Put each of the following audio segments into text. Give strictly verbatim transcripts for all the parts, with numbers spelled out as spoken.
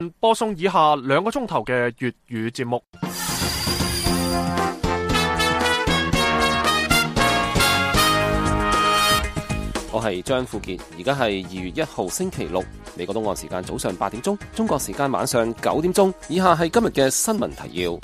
播送以下兩個鐘頭嘅粵語節目。 我係張富傑，而家係二月一號星期六，美國東岸時間早上八點鐘，中國時間晚上九點鐘。以下係今日嘅新聞提要。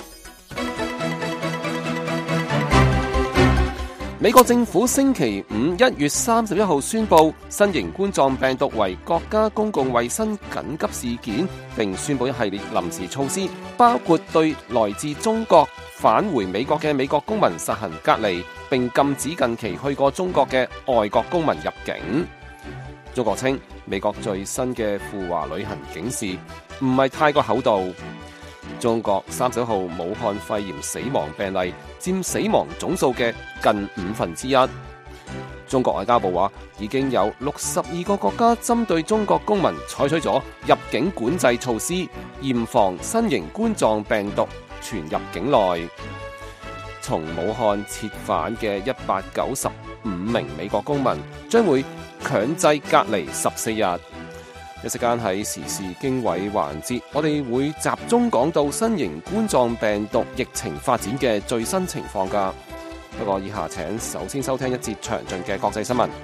美國政府星期五一月三十一號宣布，新型冠狀病毒為國家公共衛生緊急事件，並宣布一系列臨時措施，包括對來自中國返回美國嘅美國公民實行隔離，並禁止近期去過中國嘅外國公民入境。中國稱美國最新嘅赴華旅行警示唔係太過厚道。中國三十一號武漢肺炎死亡病例佔死亡總數嘅近五分之一。中國外交部話，已經有六十二個國家針對中國公民採取咗入境管制措施，嚴防新型冠狀病毒傳入境內。從武漢撤返嘅一百九十五名美國公民將會強制隔離十四日。一時間喺時事經緯環節，我哋會集中講到新型冠狀病毒疫情發展嘅最新情況㗎。不過以下請首先收聽一節詳盡嘅國際新聞。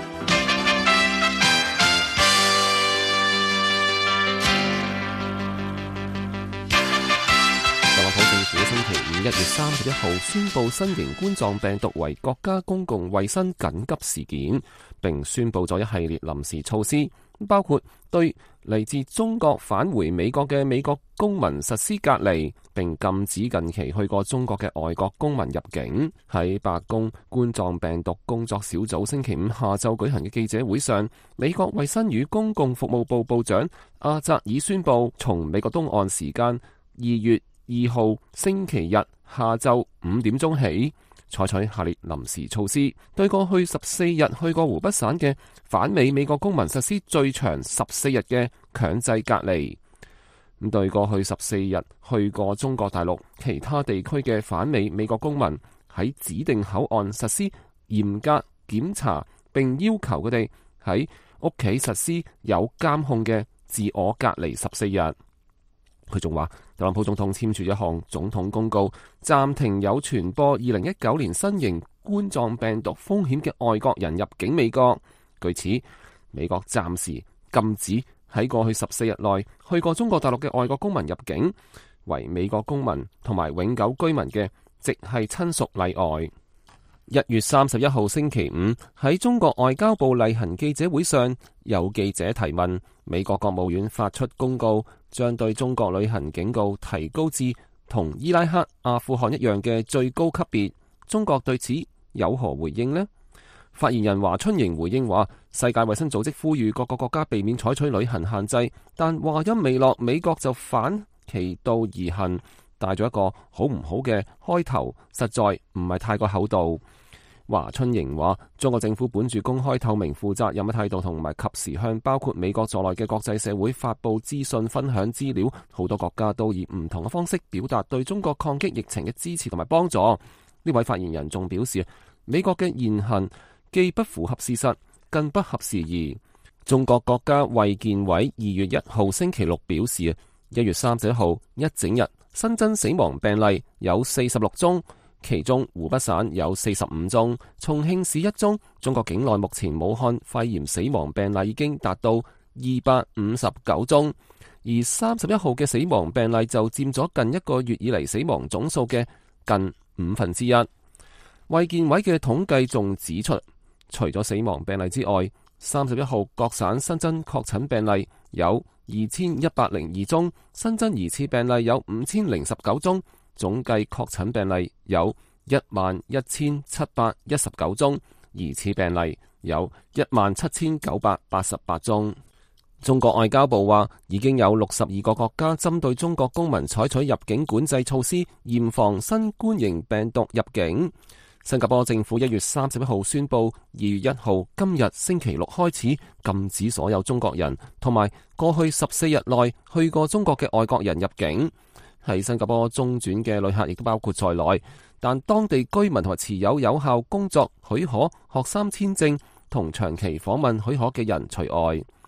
特朗普政府星期五一月三十一號宣布新型冠狀病毒為國家公共衛生緊急事件，並宣布咗一系列臨時措施，包括對嚟自中國返回美國嘅美國公民實施隔離，並禁止近期去過中國嘅外國公民入境。喺白宮冠狀病毒工作小組星期五下晝舉行嘅記者會上，美國衛生與公共服務部部長阿扎爾宣布，從美國東岸時間二月二號星期日下晝五點鐘起，採取下列臨時措施，對過去十四日去過湖北省嘅返美美國公民實施最長十四日嘅強制隔離。咁對過去十四日去過中國大陸其他地區嘅返美美國公民，喺指定口岸實施嚴格檢查，並要求佢哋喺屋企實施有監控嘅自我隔離十四日。佢仲話，特朗普總統簽署一項總統公告，暫停有傳播二零一九年新型冠狀病毒風險嘅外國人入境美國。據此，美國暫時禁止喺過去十四日內去過中國大陸嘅外國公民入境，為美國公民同埋永久居民嘅直系親屬例外。一月三十一號星期五喺中國外交部例行記者會上，有記者提問，美國國務院發出公告，將對中國旅行警告提高至同伊拉克、阿富汗一樣嘅最高級別。中國對此有何回應呢？發言人華春瑩回應話，世界衛生組織呼籲各個國家避免採取旅行限制，但話音未落，美國就反其道而行，帶咗一個好唔好嘅開頭，實在唔係太過厚道。華春瑩話，中國政府本住公開透明負責任嘅態度，同埋及時向包括美國在內嘅國際社會發布資訊、分享資料，好多國家都以唔同嘅方式表達對中國抗擊疫情嘅支持同埋幫助。呢位發言人仲表示，美國嘅言行既不符合事實，更不合時宜。中國國家衛健委二月一號星期六表示，一月三十一號一整日新增死亡病例有四十六宗，其中湖北省有四十五宗，重慶市一宗。中國境內目前武漢肺炎死亡病例已經達到二百五十九宗，而三十一號嘅死亡病例就佔咗近一個月以嚟死亡總數嘅近五分之一。衛健委嘅統計仲指出，除咗死亡病例之外，三十一號各省新增確診病例有二千一百零二宗，新增疑似病例有五千零十九宗，總計確診病例有一萬一千七百一十九宗，疑似病例有一萬七千九百八十八宗。中國外交部話，已經有六十二個國家針對中國公民採取入境管制措施，嚴防新冠型病毒入境。新加坡政府一月三十一號宣布，二月一號今日星期六開始禁止所有中國人同埋過去十四日內去過中國嘅外國人入境。喺新加坡中轉嘅旅客亦都包括在內，但當地居民同埋持有有效工作許可、學生簽證同長期訪問許可嘅人除外。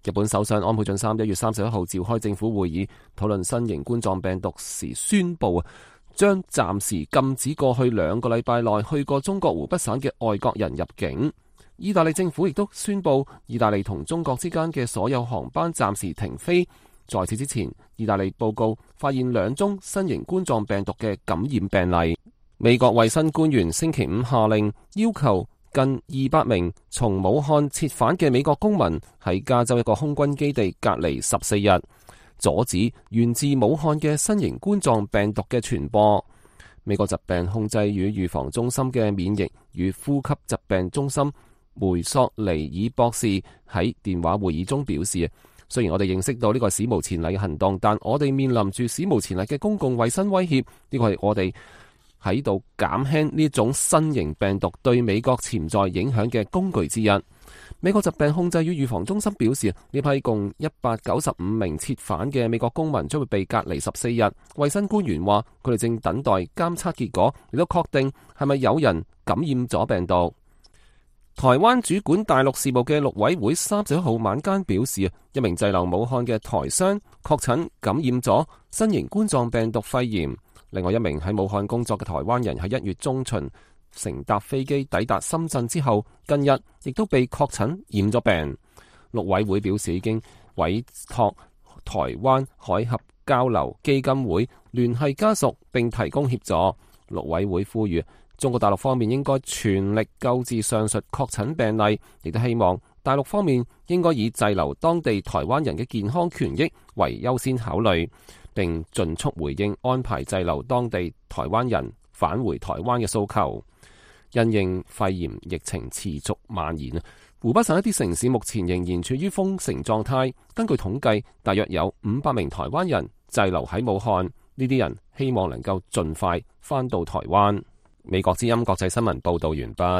日本首相安倍晉三一月三十一號召開政府會議討論新型冠狀病毒時宣布啊，將暫時禁止過去兩個禮拜內去過中國湖北省嘅外國人入境。意大利政府亦都宣布，意大利同中國之間嘅所有航班暫時停飛。在此之前，意大利報告發現兩宗新型冠狀病毒嘅感染病例。美國衛生官員星期五下令要求近二百名從武漢撤返嘅美國公民喺加州一個空軍基地隔離十四日，阻止源自武漢嘅新型冠狀病毒嘅傳播。美國疾病控制與預防中心嘅免疫與呼吸疾病中心梅索尼爾博士喺電話會議中表示，雖然我哋認識到呢個史無前例嘅行動，但我哋面臨住史無前例嘅公共衛生威脅，呢個係我哋喺度減輕呢種新型病毒對美國潛在影響嘅工具之一。美國疾病控制與預防中心表示，呢批共一百九十五名撤返嘅美國公民將會被隔離十四日。衛生官員話，佢哋正等待監測結果，亦都確定係咪有人感染咗病毒。台灣主管大陸事務嘅陸委會三十一號晚間表示，一名滯留武漢嘅台商確診感染咗新型冠狀病毒肺炎。另外一名喺武漢工作嘅台灣人喺一月中旬乘搭飛機抵達深圳之後，近日亦都被確診染咗病。陸委會表示已經委託台灣海峽交流基金會聯繫家屬並提供協助。陸委會呼籲中國大陸方面應該全力救治上述確診病例，亦都希望大陸方面應該以滯留當地台灣人嘅健康權益為優先考慮，並盡速回應安排滯留當地台灣人返回台灣嘅訴求。因應肺炎疫情持續蔓延，湖北省一啲城市目前仍然處於封城狀態。根據統計，大約有五百名台灣人滯留喺武漢，呢啲人希望能夠盡快返到台灣。美國之音國際新聞報道完畢。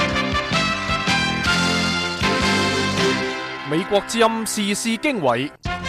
美國之音時事經緯，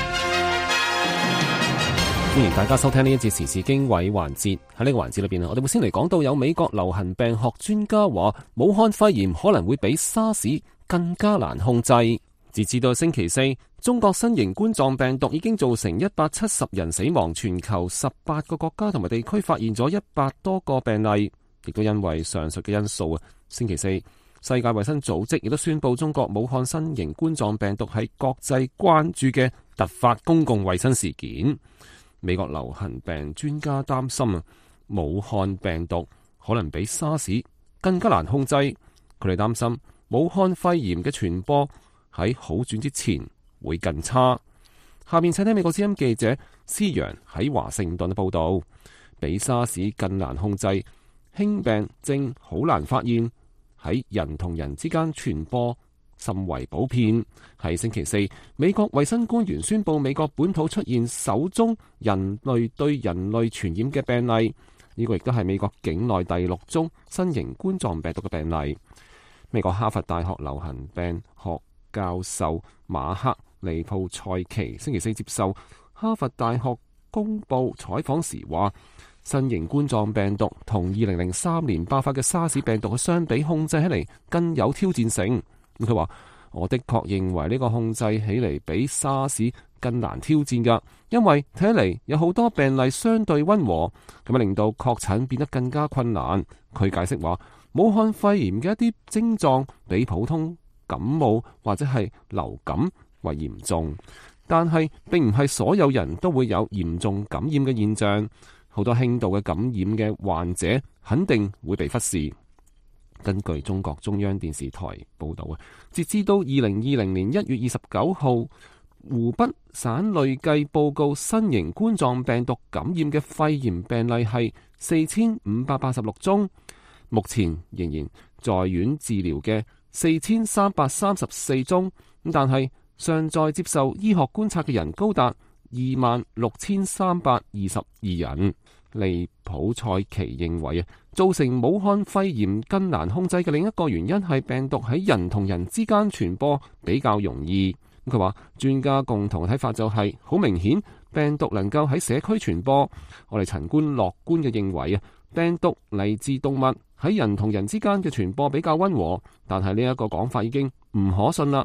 歡迎大家收聽呢一節時事經緯環節。喺呢個環節裏邊，我哋會先嚟講到有美國流行病學專家話，武漢肺炎可能會比沙士更加難控制。截至到星期四，中國新型冠狀病毒已經造成一百七十人死亡，全球十八個國家同埋地區發現咗一百多個病例。亦都因為上述嘅因素啊，星期四世界衛生組織亦都宣布中國武漢新型冠狀病毒係國際關注嘅突發公共衛生事件。美國流行病專家擔心啊，武漢病毒可能比沙士更加難控制。佢哋擔心武漢肺炎嘅傳播喺好轉之前會更差。下面請聽美國之音記者施陽喺華盛頓嘅報道，比沙士更難控制。輕病症好難發現，喺人同人之間傳播甚為普遍。喺星期四，美國衛生官員宣布美國本土出現首宗人類對人類傳染嘅病例，呢個亦都係美國境內第六宗新型冠狀病毒嘅病例。美國哈佛大學流行病學教授馬克尼普塞奇星期四接受哈佛大學公報採訪時話，新型冠狀病毒同二零零三年爆發嘅沙士病毒嘅相比，控制起嚟更有挑戰性。咁佢話：我的確認為呢個控制起嚟比沙士更難挑戰㗎，因為睇起嚟有好多病例相對溫和，咁啊令到確診變得更加困難。佢解釋話，武漢肺炎嘅一啲症狀比普通感冒或者係流感為嚴重，但係並唔係所有人都會有嚴重感染嘅現象。好多輕度嘅感染嘅患者肯定會被忽視。根據中國中央電視台報道啊，截至到二零二零年一月二十九號，湖北省累計報告新型冠狀病毒感染嘅肺炎病例係四千五百八十六宗，目前仍然在院治療嘅四千三百三十四宗，但係尚在接受醫學觀察嘅人高達二萬六千三百二十二人。利普塞奇認為啊，造成武漢肺炎更難控制嘅另一個原因係病毒喺人同人之間傳播比較容易。佢話專家共同睇法就係、是、好明顯病毒能夠喺社區傳播。我哋陳官樂觀嘅認為啊，病毒嚟自動物，喺人同人之間嘅傳播比較溫和，但係呢一個講法已經唔可信啦。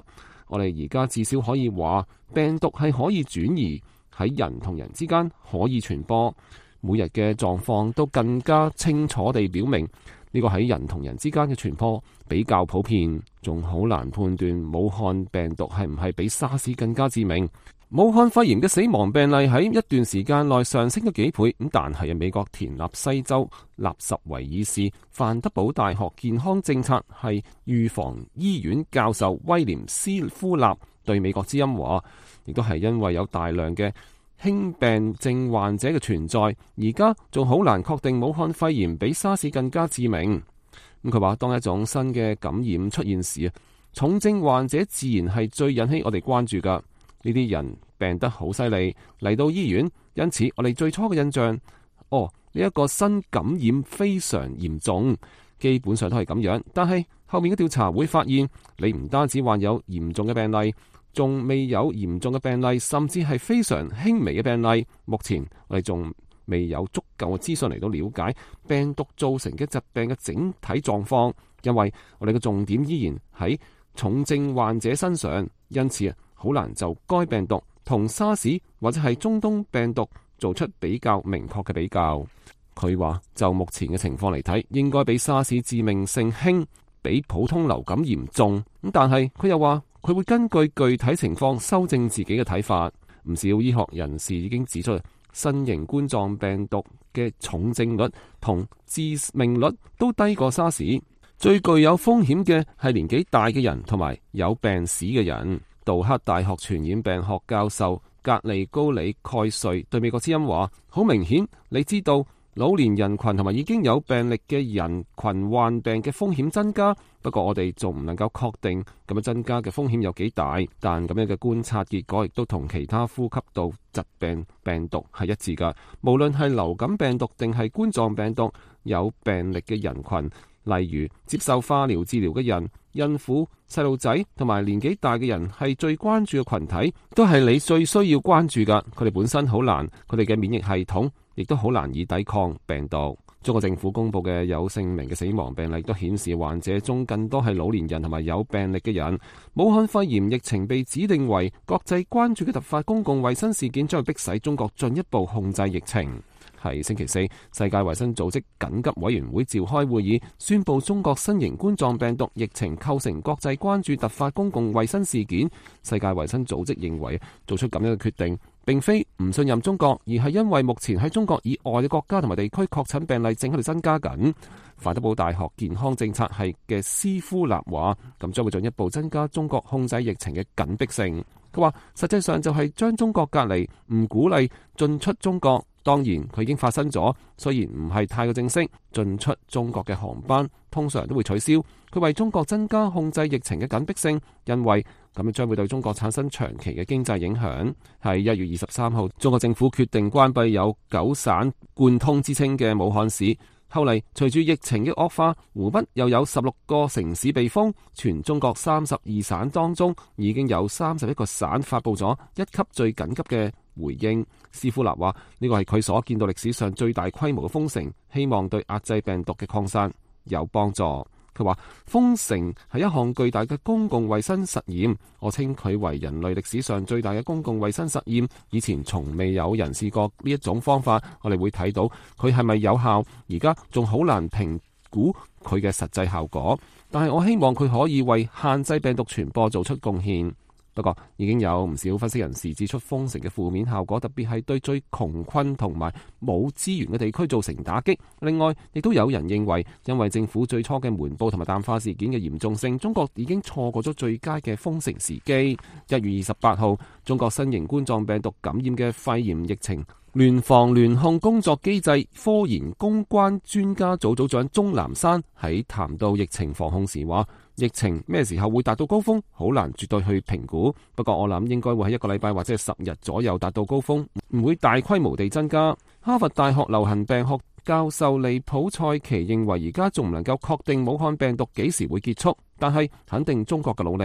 我哋而家至少可以話病毒係可以轉移，喺人同人之間可以傳播。每日嘅狀況都更加清楚地表明，呢個喺人同人之間嘅傳播比較普遍，仲好難判斷武漢病毒係唔係比沙士更加致命。武漢肺炎嘅死亡病例喺一段時間內上升咗幾倍，咁但係美國田納西州納什維爾市范德堡大學健康政策系預防醫院教授威廉斯夫納對美國之音話，亦都係因為有大量嘅輕病症患者嘅存在，而家仲好難確定武漢肺炎比沙士更加致命。咁佢話，當一種新嘅感染出現時啊，重症患者自然係最引起我哋關注噶。呢啲人病得好犀利，嚟到醫院，因此我哋最初嘅印象，哦，呢一個新感染非常嚴重，基本上都係咁樣。但係後面嘅調查會發現，你唔單止患有嚴重嘅病例，仲未有嚴重嘅病例，甚至係非常輕微嘅病例。目前我哋仲未有足夠嘅資訊嚟到了解病毒造成嘅疾病嘅整體狀況，因為我哋嘅重點依然喺重症患者身上，因此啊，好難就該病毒同沙士或者係中東病毒做出比較明確嘅比較。佢話就目前嘅情況嚟睇，應該比沙士致命性輕，比普通流感嚴重。咁但係佢又話佢會根據具體情況修正自己嘅睇法。唔少醫學人士已經指出，新型冠狀病毒嘅重症率同致命率都低過沙士。最具有風險嘅係年紀大嘅人同埋有病史嘅人。杜克大學傳染病學教授格利高里蓋瑞對美國之音話，好明顯你知道老年人群同埋已經有病歷嘅人群患病嘅風險增加，不過我哋仲唔能夠確定咁樣增加嘅風險有幾大，但咁樣嘅觀察結果亦都同其他呼吸道疾病病毒係一致噶。無論係流感病毒定係冠狀病毒，有病歷嘅人群，例如接受化療治療嘅人、孕婦、細路仔同埋年紀大嘅人係最關注嘅群體，都係你最需要關注噶。佢哋本身好難，佢哋嘅免疫系統亦都好難以抵抗病毒。中國政府公布嘅有姓名嘅死亡病例都顯示，患者中更多係老年人同埋有病歷嘅人。武漢肺炎疫情被指定為國際關注嘅突發公共衛生事件，將會迫使中國進一步控制疫情。係星期四，世界衛生組織緊急委員會召開會議，宣布中國新型冠狀病毒疫情構成國際關注突發公共衛生事件。世界衛生組織認為，做出咁樣嘅決定並非唔信任中國，而係因為目前喺中國以外嘅國家同埋地區確診病例正喺度增加緊。范德堡大學健康政策系嘅斯夫納話，咁將會進一步增加中國控制疫情嘅緊迫性。佢話實際上就係將中國隔離，唔鼓勵進出中國。當然佢已經發生咗，雖然唔係太過正式，進出中國嘅航班通常都會取消。佢為中國增加控制疫情嘅緊迫性，因為咁樣將會對中國產生長期嘅經濟影響。喺一月二十三號，中國政府決定關閉有九省貫通之稱嘅武漢市。後嚟隨住疫情嘅惡化，湖北又有十六個城市被封，全中國三十二省當中已經有三十一個省發佈咗一級最緊急嘅回應。斯夫納話呢個係佢所見到歷史上最大規模嘅封城，希望對壓制病毒嘅擴散有幫助。佢話封城係一項巨大嘅公共衛生實驗，我稱佢為人類歷史上最大嘅公共衛生實驗。以前從未有人試過呢一種方法，我哋會睇到佢係咪有效，而家仲好難評估佢嘅實際效果。但係我希望佢可以為限制病毒傳播做出貢獻。不過已經有唔少分析人士指出封城嘅負面效果，特別係對最窮困同埋冇資源嘅地區造成打擊。另外，亦都有人認為，因為政府最初嘅瞞報同埋淡化事件嘅嚴重性，中國已經錯過咗最佳嘅封城時機。一月二十八號，中國新型冠狀病毒感染嘅肺炎疫情聯防聯控工作機制科研攻關專家組組長鍾南山喺談到疫情防控時話，疫情咩時候會達到高峰，好難絕對去評估。不過我諗應該會喺一個禮拜或者係十日左右達到高峰，唔會大規模地增加。哈佛大學流行病學教授利普賽奇認為，而家仲唔能夠確定武漢病毒幾時會結束，但係肯定中國嘅努力。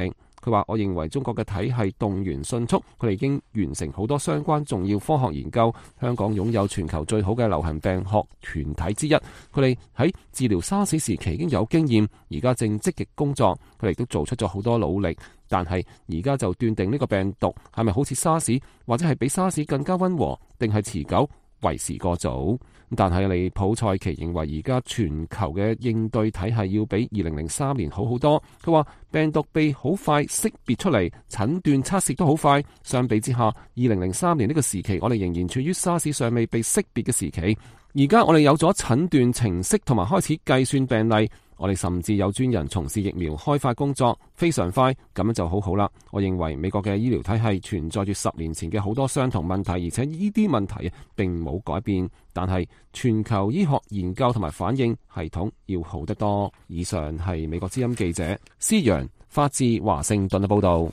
佢話：我認為中國嘅體系動員迅速，佢哋已經完成好多相關重要科學研究。香港擁有全球最好嘅流行病學團體之一，佢哋喺治療沙士時期已經有經驗，而家正積極工作。佢哋都做出咗好多努力，但係而家就斷定呢個病毒係咪好似沙士，或者係比沙士更加溫和，定係持久，為時過早。但係利普賽奇認為而家全球嘅應對體系要比二零零三年好好多。佢話病毒被好快識別出嚟，診斷測試都好快。相比之下，二零零三年呢個時期，我哋仍然處於沙士尚未被識別嘅時期。而家我哋有咗診斷程式同埋開始計算病例，我哋甚至有專人從事疫苗開發工作，非常快，咁樣就好好啦。我認為美國嘅醫療體系存在住十年前嘅好多相同問題，而且呢啲問題並冇改變，但係全球醫學研究同埋反應系統要好得多。以上係美國之音記者施洋發自華盛頓嘅報道。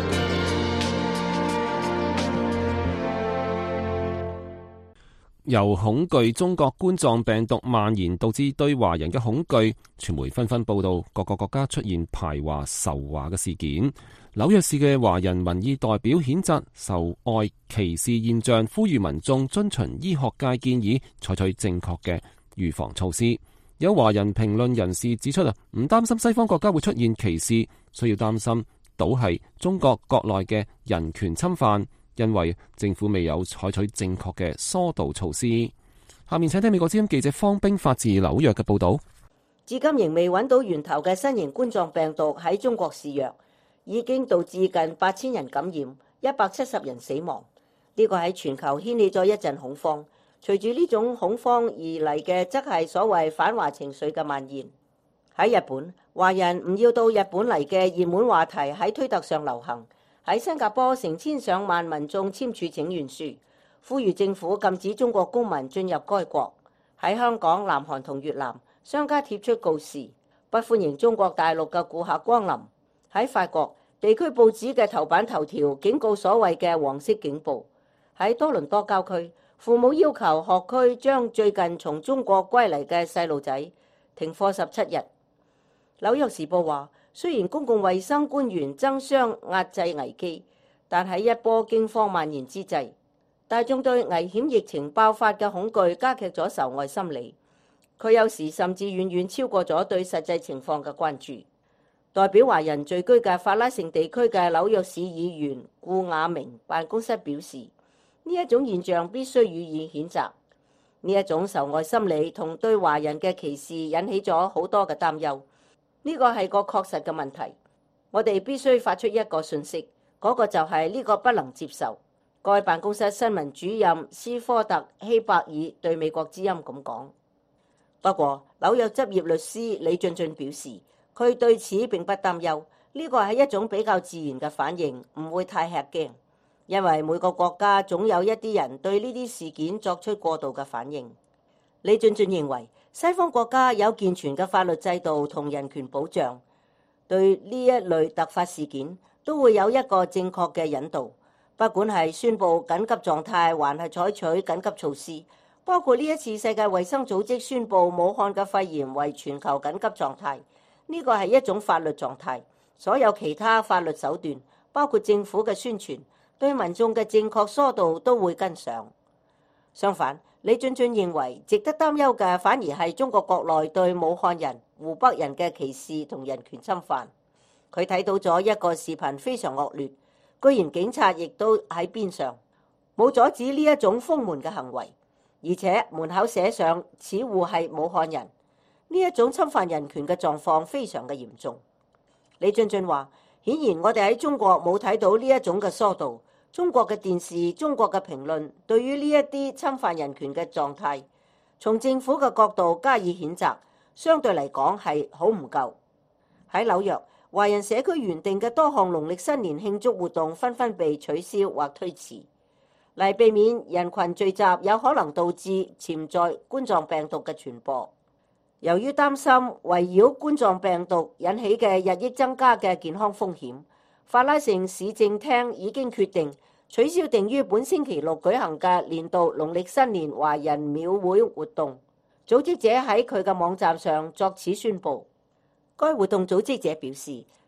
由恐懼中國冠狀病毒蔓延導致對華人嘅恐懼，傳媒紛紛報道各個國家出現排華仇華嘅事件。紐約市嘅華人民意代表譴責仇外歧視現象，呼籲民眾遵循醫學界建議，採取正確嘅預防措施。有華人評論人士指出啊，唔擔心西方國家會出現歧視，需要擔心倒係中國國內嘅人權侵犯。因為政府未有採取正確嘅疏導措施。下面請聽美國之音記者方冰發自紐約嘅報道。 至今仍未揾到源頭嘅新型冠狀病毒喺中國肆虐，已經導致近八千人感染，一百七十人死亡。呢個喺全球掀起咗一陣恐慌。隨住呢種恐慌而嚟嘅，則係所謂反華情緒嘅蔓延。喺日本，華人唔要到日本嚟嘅熱門話題喺推特上流行。喺新加坡，成千上萬民眾簽署請願書，呼籲政府禁止中國公民進入該國。喺香港、南韓同越南，商家貼出告示，不歡迎中國大陸嘅顧客光臨。喺法國，地區報紙嘅頭版頭條警告所謂嘅黃色警報。喺多倫多郊區，父母要求學區將最近從中國歸嚟嘅細路仔停課十七日。紐約時報話，雖然公共衛生官員爭相壓制危機，但喺一波驚慌蔓延之際，大眾對危險疫情爆發嘅恐懼加劇咗仇外心理。佢有時甚至遠遠超過咗對實際情況嘅關注。代表華人聚居嘅法拉盛地區嘅紐約市議員顧雅明辦公室表示，呢一種現象必須予以譴責。呢一種仇外心理同對華人嘅歧視引起咗好多嘅擔憂。呢個係個確實嘅問題，我哋必須發出一個訊息，嗰個就係呢個不能接受。該辦公室新聞主任斯科特希伯爾對美國之音咁講。不過紐約執業律師李俊俊表示，佢對此並不擔憂，呢個係一種比較自然嘅反應，唔會太吃驚，因為每個國家總有一啲人對呢啲事件作出過度嘅反應。李俊俊認為，西方國家有健全嘅法律制度同人權保障，對呢一類突發事件都會有一個正確嘅引導，不管係宣布緊急狀態還係採取緊急措施，包括呢一次世界衛生組織宣布武漢嘅肺炎為全球緊急狀態，呢個係一種法律狀態，所有其他法律手段，包括政府嘅宣傳，對民眾嘅正確疏導都會跟上。相反，李俊俊認為值得擔憂嘅反而係中國國內對武漢人、湖北人嘅歧視同人權侵犯。佢睇到咗一個視頻非常惡劣，居然警察亦都喺邊上，冇阻止呢一種封門嘅行為，而且門口寫上此戶係武漢人。呢一種侵犯人權嘅狀況非常嘅嚴重。李俊俊話，顯然我哋喺中國冇睇到呢一種嘅疏導。中國嘅電視、中國嘅評論對於呢一啲侵犯人權嘅狀態，從政府嘅角度加以譴責，相對嚟講係好唔夠。喺紐約，華人社區原定嘅多項農曆新年慶祝活動紛紛被取消或推遲，嚟避免人群聚集有可能導致潛在冠狀病毒嘅傳播。由於擔心圍繞冠狀病毒引起嘅日益增加嘅健康風險，法拉盛市政廳已經決定取消定於本星期六舉行嘅年度農曆新年華人廟會活動。組織者喺佢嘅網站上作此宣佈。該活動組織者表示，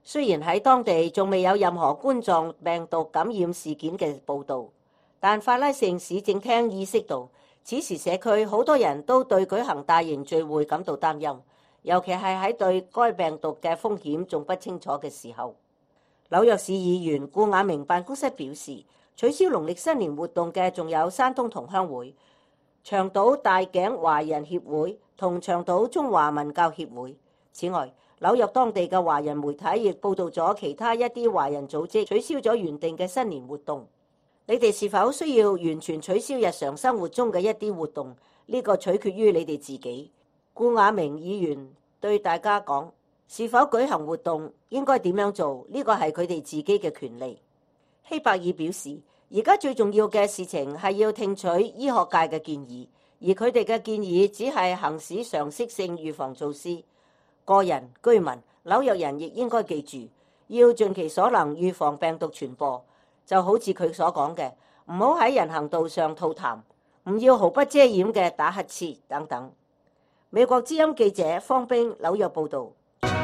雖然喺當地仲未有任何冠狀病毒感染事件嘅報導，但法拉盛市政廳意識到，此時社區好多人都對舉行大型聚會感到擔憂，尤其係喺對該病毒嘅風險仲不清楚嘅時候。紐約市議員顧雅明辦公室表示，取消農曆新年活動嘅仲有山東同鄉會、長島大頸華人協會同長島中華文教協會。此外，紐約當地嘅華人媒體亦報導咗其他一啲華人組織取消咗原定嘅新年活動。你哋是否需要完全取消日常生活中嘅一啲活動？呢個取決於你哋自己。顧雅明議員對大家講，是否舉行活動，應該點樣做？呢個係佢哋自己嘅權利。希伯爾表示，而家最重要嘅事情係要聽取醫學界嘅建議，而佢哋嘅建議只係行使常識性預防措施。個人、居民、紐約人亦應該記住，要盡其所能預防病毒傳播。就好似佢所講嘅，唔好喺人行道上吐痰，唔要毫不遮掩嘅打乞嗤等等。美國之音記者方冰紐約報導。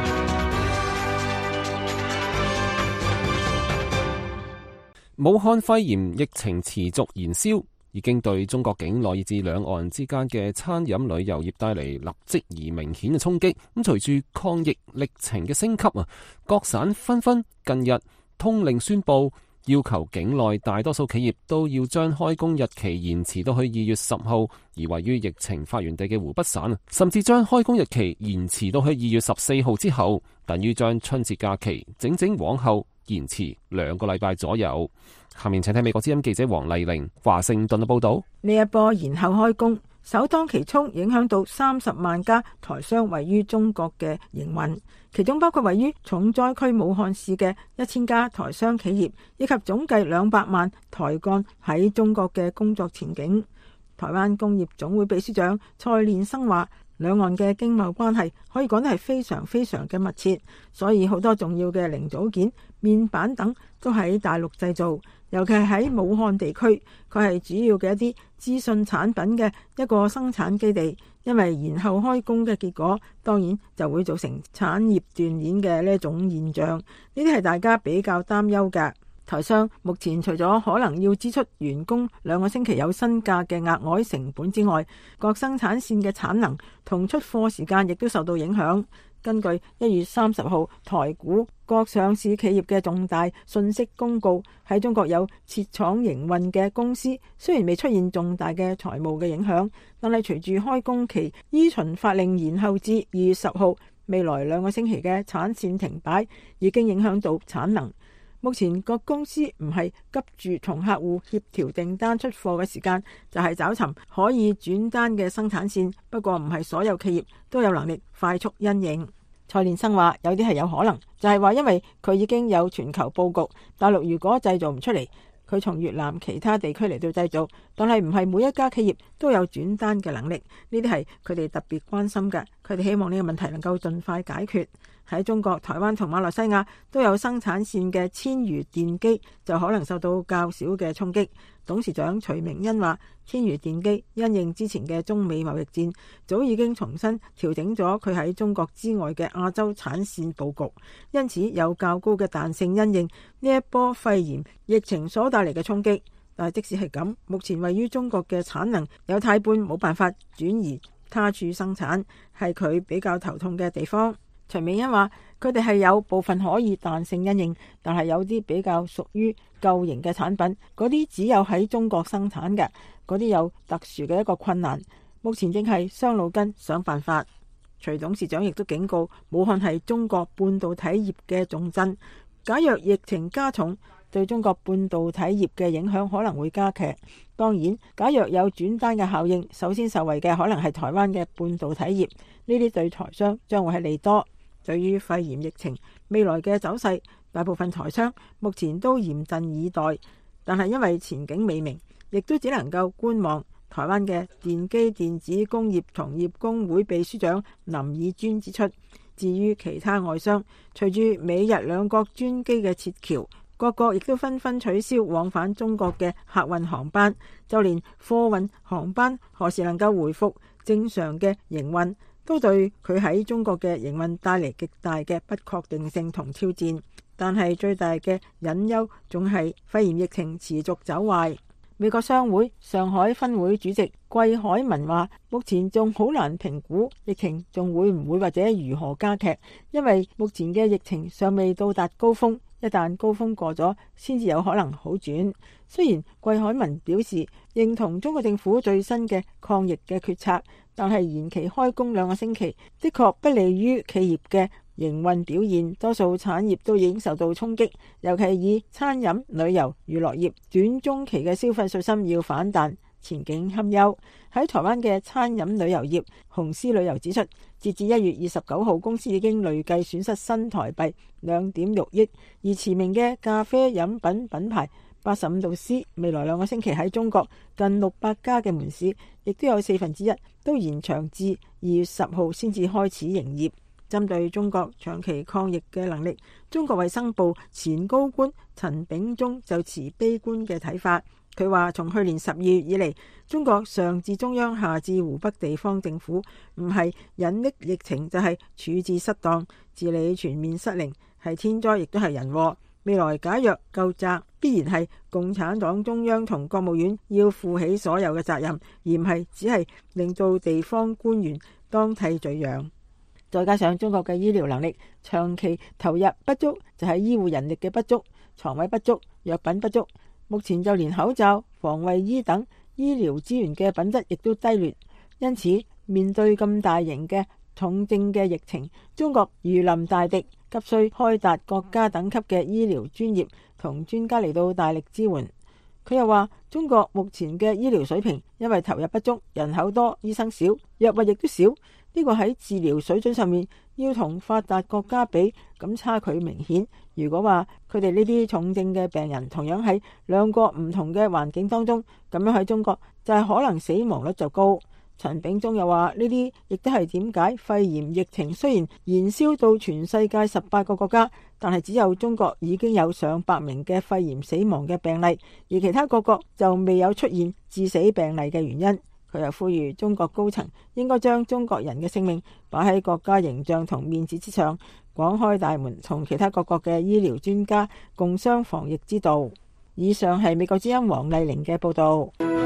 武漢肺炎疫情持續燃燒，已經對中國境內以至兩岸之間嘅餐飲旅遊業帶嚟立即而明顯嘅衝擊。咁隨住抗疫歷程嘅升級啊，各省紛紛近日通令宣布，要求境內大多數企業都要將開工日期延遲到去二月十號，而位於疫情發源地嘅湖北省，甚至將開工日期延遲到去二月十四號之後，等於將春節假期整整往後延遲兩個禮拜左右。下面請睇美國之音記者黃麗玲華盛頓嘅報道。 呢一波延後開工，首當其衝影響到三十萬家台商位於中國嘅營運，其中包括位於重災區武漢市嘅一千家台商企業，以及總計兩百萬台幹喺中國嘅工作前景。台灣工業總會秘書長蔡連生話，兩岸嘅經貿關係可以講得係非常非常嘅密切，所以好多重要嘅零組件、面板等都喺大陸製造，尤其係喺武漢地區，佢係主要嘅一啲資訊產品嘅一個生產基地。因為延後開工嘅結果，當然就會造成產業斷鏈嘅呢一種現象，呢啲係大家比較擔憂嘅。台商目前除咗可能要支出員工兩個星期有薪假嘅額外成本之外，各生產線嘅產能同出貨時間亦都受到影響。根據一月三十號台股各上市企業嘅重大信息公告，喺中國有設廠營運嘅公司雖然未出現重大嘅財務嘅影響，但係隨住開工期依循法令延後至二月十號，未來兩個星期嘅產線停擺已經影響到產能。目前各公司唔係急住同客戶協調訂單出貨嘅時間，就係找尋可以轉單嘅生產線。不過唔係所有企業都有能力快速因應。蔡連生話有啲係有可能，就係話因為佢已經有全球佈局，大陸如果製造唔出嚟，佢從越南其他地區嚟到製造，但係唔係每一家企業都有轉單嘅能力。呢啲係佢哋特別關心嘅，佢哋希望呢個問題能夠盡快解決。喺中國、台灣同馬來西亞都有生產線嘅千餘電機就可能受到較少嘅衝擊。董事長徐明恩話，千餘電機因應之前嘅中美貿易戰，早已經重新調整咗佢喺中國之外嘅亞洲產線佈局，因此有較高嘅彈性因應呢一波肺炎疫情所帶嚟嘅衝擊。但係即使係咁，目前位於中國嘅產能有太半冇辦法轉移他處生產，係佢比較頭痛嘅地方。徐美欣話，佢哋係有部分可以彈性因應，但係有啲比較屬於舊型嘅產品，嗰啲只有喺中國生產嘅，嗰啲有特殊嘅一個困難。目前正係傷腦筋想辦法。徐董事長亦都警告，武漢係中國半導體業嘅重鎮，假若疫情加重，對中國半導體業嘅影響可能會加劇。當然，假若有轉單嘅效應，首先受惠嘅可能係台灣嘅半導體業，呢啲對台商將會係利多。對於肺炎疫情未來嘅走勢，大部分台商目前都嚴陣以待，但係因為前景未明，亦都只能夠觀望。台灣嘅電機電子工業同業工會秘書長林以尊指出，至於其他外商，隨住美日兩國專機嘅撤僑，各國亦都紛紛取消往返中國嘅客運航班，就連貨運航班何時能夠回復正常嘅營運， 都對佢喺中國嘅營運帶嚟極大嘅不確定性同挑戰。但係最大嘅隱憂仲係肺炎疫情持續走壞。美國商會上海分會主席桂海文話：目前仲好難評估疫情仲會唔會或者如何加劇，因為目前嘅疫情尚未到達高峰，一旦高峰過咗，先至有可能好轉。雖然桂海文表示認同中國政府最新嘅抗疫嘅決策，但係延期開工兩個星期，的確不利於企業嘅營運表現，多數產業都已經受到衝擊，尤其以餐飲、旅遊、娛樂業短中期嘅消費信心要反彈，前景堪憂。喺台灣嘅餐飲旅遊業，雄獅旅遊指出，截至一月二十九號，公司已經累計損失新台幣兩點六億，而馳名嘅咖啡飲品品牌八十五度 C， 未來兩個星期喺中國近六百家嘅門市，亦都有四分之一都延長至二月十號先至開始營業。針對中國長期抗疫嘅能力，中國衛生部前高官陳炳忠就持悲觀嘅睇法。佢話：從去年十二月以嚟，中國上至中央，下至湖北地方政府，唔係隱匿疫情，就係處置失當、治理全面失靈，係天災亦都係人禍。未來假若究責，必然係共產黨中央同國務院要負起所有嘅責任，而唔係只係令到地方官員當替罪羊。再加上中國嘅醫療能力長期投入不足，就係醫護人力嘅不足、床位不足、藥品不足。目前就連口罩、防衛衣等醫療資源嘅品質亦都低劣，因此面對咁大型嘅重症嘅疫情，中國如臨大敵，急需開達國家等級嘅醫療專業同專家嚟到大力支援。佢又話：中國目前嘅醫療水平因為投入不足、人口多、醫生少、藥物亦都少，呢個喺治療水準上面要同發達國家比，咁差距明顯。如果話佢哋呢啲重症嘅病人同樣喺兩個唔同嘅環境當中，咁樣喺中國就係可能死亡率就高。陳炳忠又話：呢啲亦都係點解肺炎疫情雖然燃燒到全世界十八個國家，但係只有中國已經有上百名嘅肺炎死亡嘅病例，而其他各國就未有出現致死病例嘅原因。佢又呼籲中國高層應該將中國人嘅性命擺喺國家形象同面子之上，廣開大門，同其他各國嘅醫療專家共商防疫之道。以上係美國之音黃麗玲嘅報道。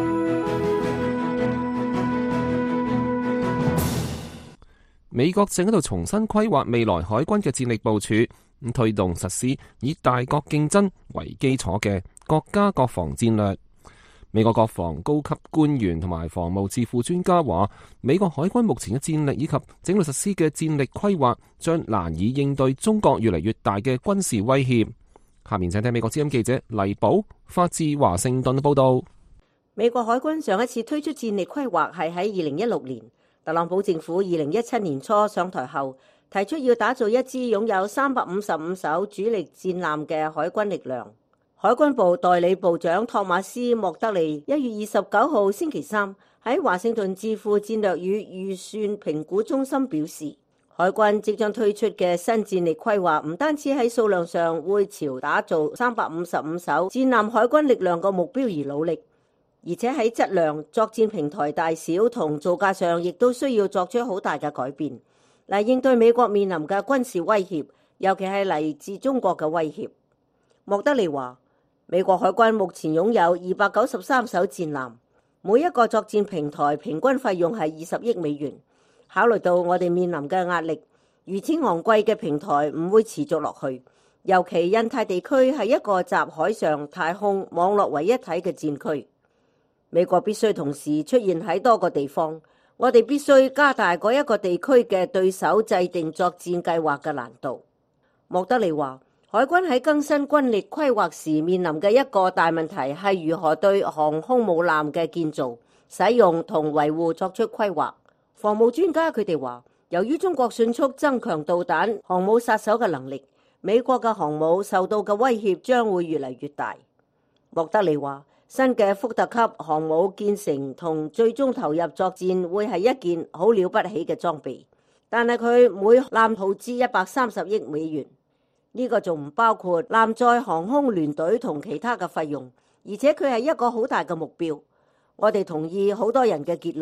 美國正喺度重新規劃未來海軍嘅戰力部署，咁推動實施以大國競爭為基礎嘅國家國防戰略。美國國防高級官員同埋防務智庫專家話，美國海軍目前嘅戰力以及整個實施嘅戰力規劃，將難以應對中國越嚟越大嘅軍事威脅。下面請聽美國之音記者黎寶發自華盛頓報道。 美國海軍上一次推出戰力規劃係喺二零一六年。特朗普政府二零一七年初上台後，提出要打造一支擁有三百五十五艘主力戰艦嘅海軍力量。海軍部代理部長托馬斯·莫德利一月二十九號星期三喺華盛頓智庫戰略與預算評估中心表示，海軍即將推出嘅新戰力規劃唔單止喺數量上會朝打造三百五十五艘戰艦海軍力量個目標而努力，而且喺質量、作戰平台大小同造價上，亦都需要作出好大嘅改變，嚟應對美國面臨嘅軍事威脅，尤其係嚟自中國嘅威脅。莫德利話：美國海軍目前擁有二百九十三艘戰艦，每一個作戰平台平均費用係二十億美元。考慮到我哋面臨嘅壓力，如此昂貴嘅平台唔會持續落去，尤其印太地區係一個集海上、太空、網絡為一體嘅戰區。美國必須同時出現喺多個地方，我哋必須加大嗰一個地區嘅對手制定作戰計劃嘅難度。莫德利話：海軍喺更新軍力規劃時面臨嘅一個大問題係如何對航空母艦嘅建造、使用同維護作出規劃。防務專家佢哋話，由於中國迅速增強導彈、航母殺手嘅能力，美國嘅航母受到嘅威脅將會越嚟越大。莫德利話：新嘅福特級航母建成同最終投入作戰會係一件好了不起嘅裝備，但係佢每艦耗資一百三十億美元，呢個仲唔包括艦載航空聯隊同其他嘅費用，而且佢係一個好大嘅目標。我哋同意好多人嘅結論，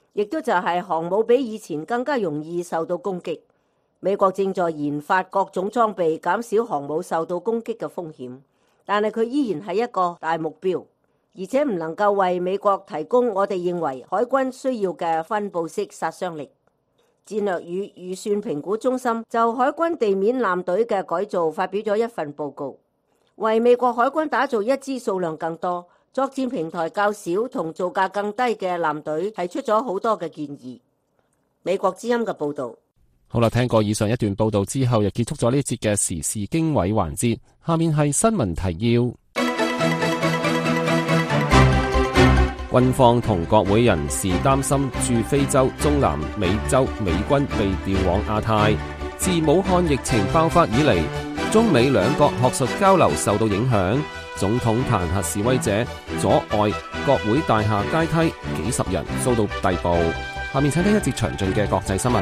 亦都就係航母比以前更加容易受到攻擊。美國正在研發各種裝備，減少航母受到攻擊嘅風險，但係佢依然係一個大目標，而且唔能夠為美國提供我哋認為海軍需要嘅分佈式殺傷力。戰略與預算評估中心就海軍地面艦隊嘅改造發表咗一份報告，為美國海軍打造一支數量更多、作戰平台較少同造價更低嘅艦隊提出咗好多嘅建議。美國之音嘅報導。 好啦，聽過以上一段報道之後，又結束咗呢一節嘅時事經緯環節。下面係新聞提要。軍方同國會人士擔心駐非洲、中南美洲美軍被調往亞太。自武漢疫情爆發以嚟，中美兩國學術交流受到影響。總統彈劾示威者阻礙國會大廈階梯，幾十人遭到逮捕。下面請聽一節詳盡嘅國際新聞。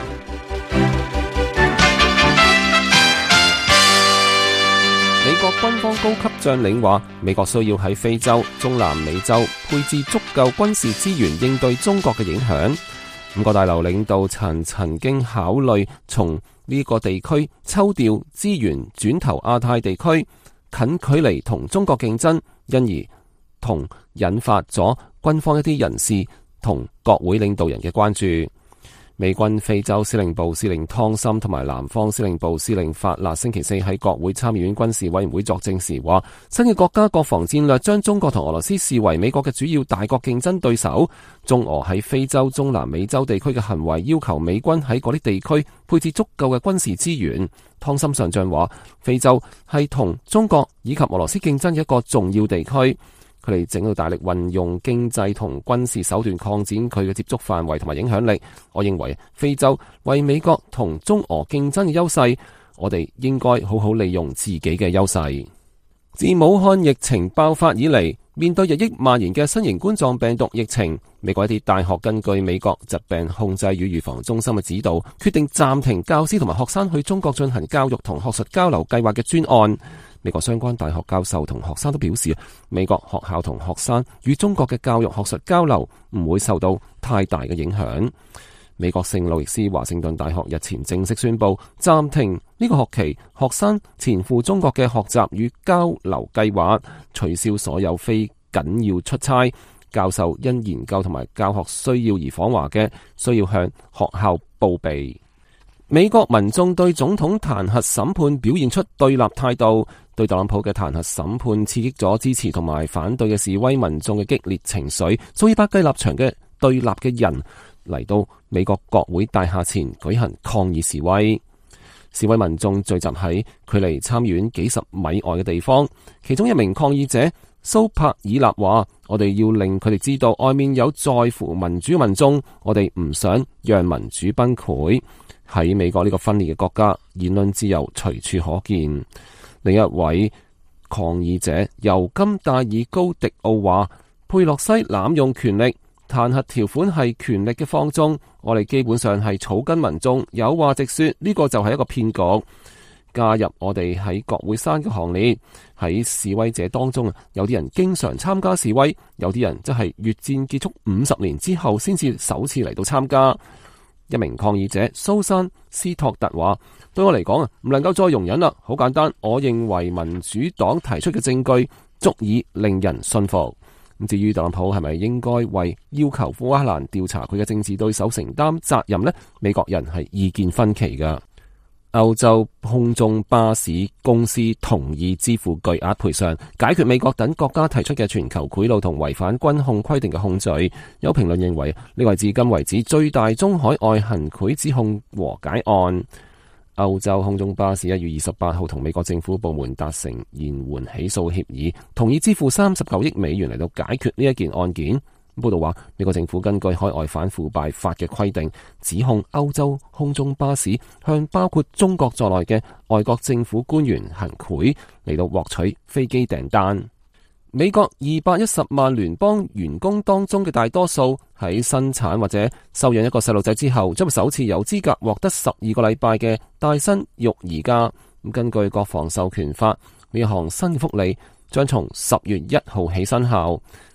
美國軍方高級將領話，美國需要喺非洲、中南美洲配置足夠軍事資源應對中國嘅影響。五個大流領導層曾經考慮從呢個地區抽調資源轉投亞太地區，近距離同中國競爭，因而同引發咗軍方一啲人士同國會領導人嘅關注。美軍非洲司令部司令湯森同埋南方司令部司令法勒星期四喺國會參議院軍事委員會作證時話，新嘅國家國防戰略將中國同俄羅斯視為美國嘅主要大國競爭對手。中俄喺非洲、中南美洲地區嘅行為要求美軍喺嗰啲地區配置足夠嘅軍事資源。湯森上將話，非洲係同中國以及俄羅斯競爭嘅一個重要地區。佢哋正喺度大力運用經濟同軍事手段擴展佢嘅接觸範圍同埋影響力。我認為非洲為美國同中俄競爭嘅優勢，我哋應該好好利用自己嘅優勢。自武漢疫情爆發以嚟，面對日益蔓延嘅新型冠狀病毒疫情，美國一啲大學根據美國疾病控制與預防中心嘅指導，決定暫停教師同埋學生去中國進行教育同學術交流計劃嘅專案。美國相關大學教授同學生都表示，美國學校同學生與中國嘅教育學術交流唔會受到太大嘅影響。美國聖路易斯華盛頓大學日前正式宣布暫停呢個學期學生前赴中國嘅學習與交流計劃，取消所有非緊要出差。教授因研究同埋教學需要而訪華嘅，需要向學校報備。美國民眾對總統彈劾審判表現出對立態度，對特朗普嘅彈劾審判刺激咗支持同埋反對嘅示威民眾嘅激烈情緒，數以百計立場嘅對立嘅人嚟到美國國會大廈前舉行抗議示威。示威民眾聚集喺距離參議院幾十米外嘅地方，其中一名抗議者蘇柏爾納話，我哋要令佢哋知道外面有在乎民主民眾，我哋唔想讓民主崩潰。喺美國呢個分裂嘅國家，言論自由隨處可見。另一位抗議者尤金戴爾高迪奧話，佩洛西濫用權力，彈劾條款係權力嘅放縱，我哋基本上係草根民眾，有話直說，呢個就係一個騙局。加入我哋喺國會山嘅行列。喺示威者當中啊，有啲人經常參加示威，有啲人則係越戰結束五十年之後先至首次嚟到參加。一名抗議者蘇珊斯托特話，對我嚟講啊，唔能夠再容忍啦。好簡單，我認為民主黨提出嘅證據足以令人信服。咁至於特朗普係咪應該為要求烏克蘭調查佢嘅政治對手承擔責任呢？美國人係意見分歧㗎。歐洲空中巴士公司同意支付巨額賠償，解決美國等國家提出嘅全球賄賂同違反軍控規定嘅控罪。有評論認為呢個係至今為止最大中海外行賄指控和解案。歐洲空中巴士一月二十八號同美國政府部門達成延緩起訴協議，同意支付三十九億美元嚟到解決呢一件案件。報道話，美國政府根據海外反腐敗法嘅規定，指控歐洲空中巴士向包括中國在內嘅外國政府官員行賄，嚟到獲取飛機訂單。美國二百一十萬聯邦員工當中嘅大多數喺生產或者收養一個細路仔之後，將會首次有資格獲得十二個禮拜嘅帶薪育兒假。咁根據國防授權法，呢一項新嘅福利將從十月一號起生效。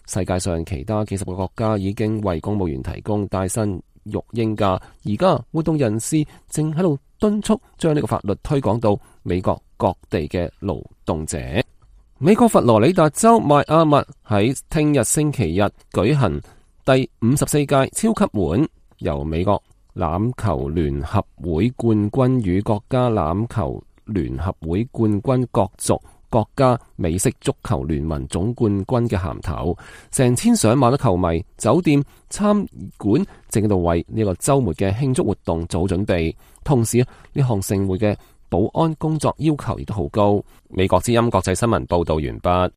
世界上其他幾十個國家已經為公務員提供帶薪育嬰假，而家活動人士正喺度敦促將呢個法律推廣到美國各地嘅勞動者。美國佛羅里達州邁阿密喺聽日星期日舉行第五十四屆超級碗，由美國欖球聯合會冠軍與國家欖球聯合會冠軍角逐國家美式足球聯盟總冠軍嘅銜頭，成千上萬嘅球迷、酒店、餐館正喺度為呢個周末嘅慶祝活動做準備。同時呢項盛會嘅保安工作要求亦都好高。美國之音國際新聞報道完畢。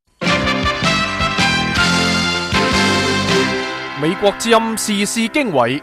美國之音時事經緯，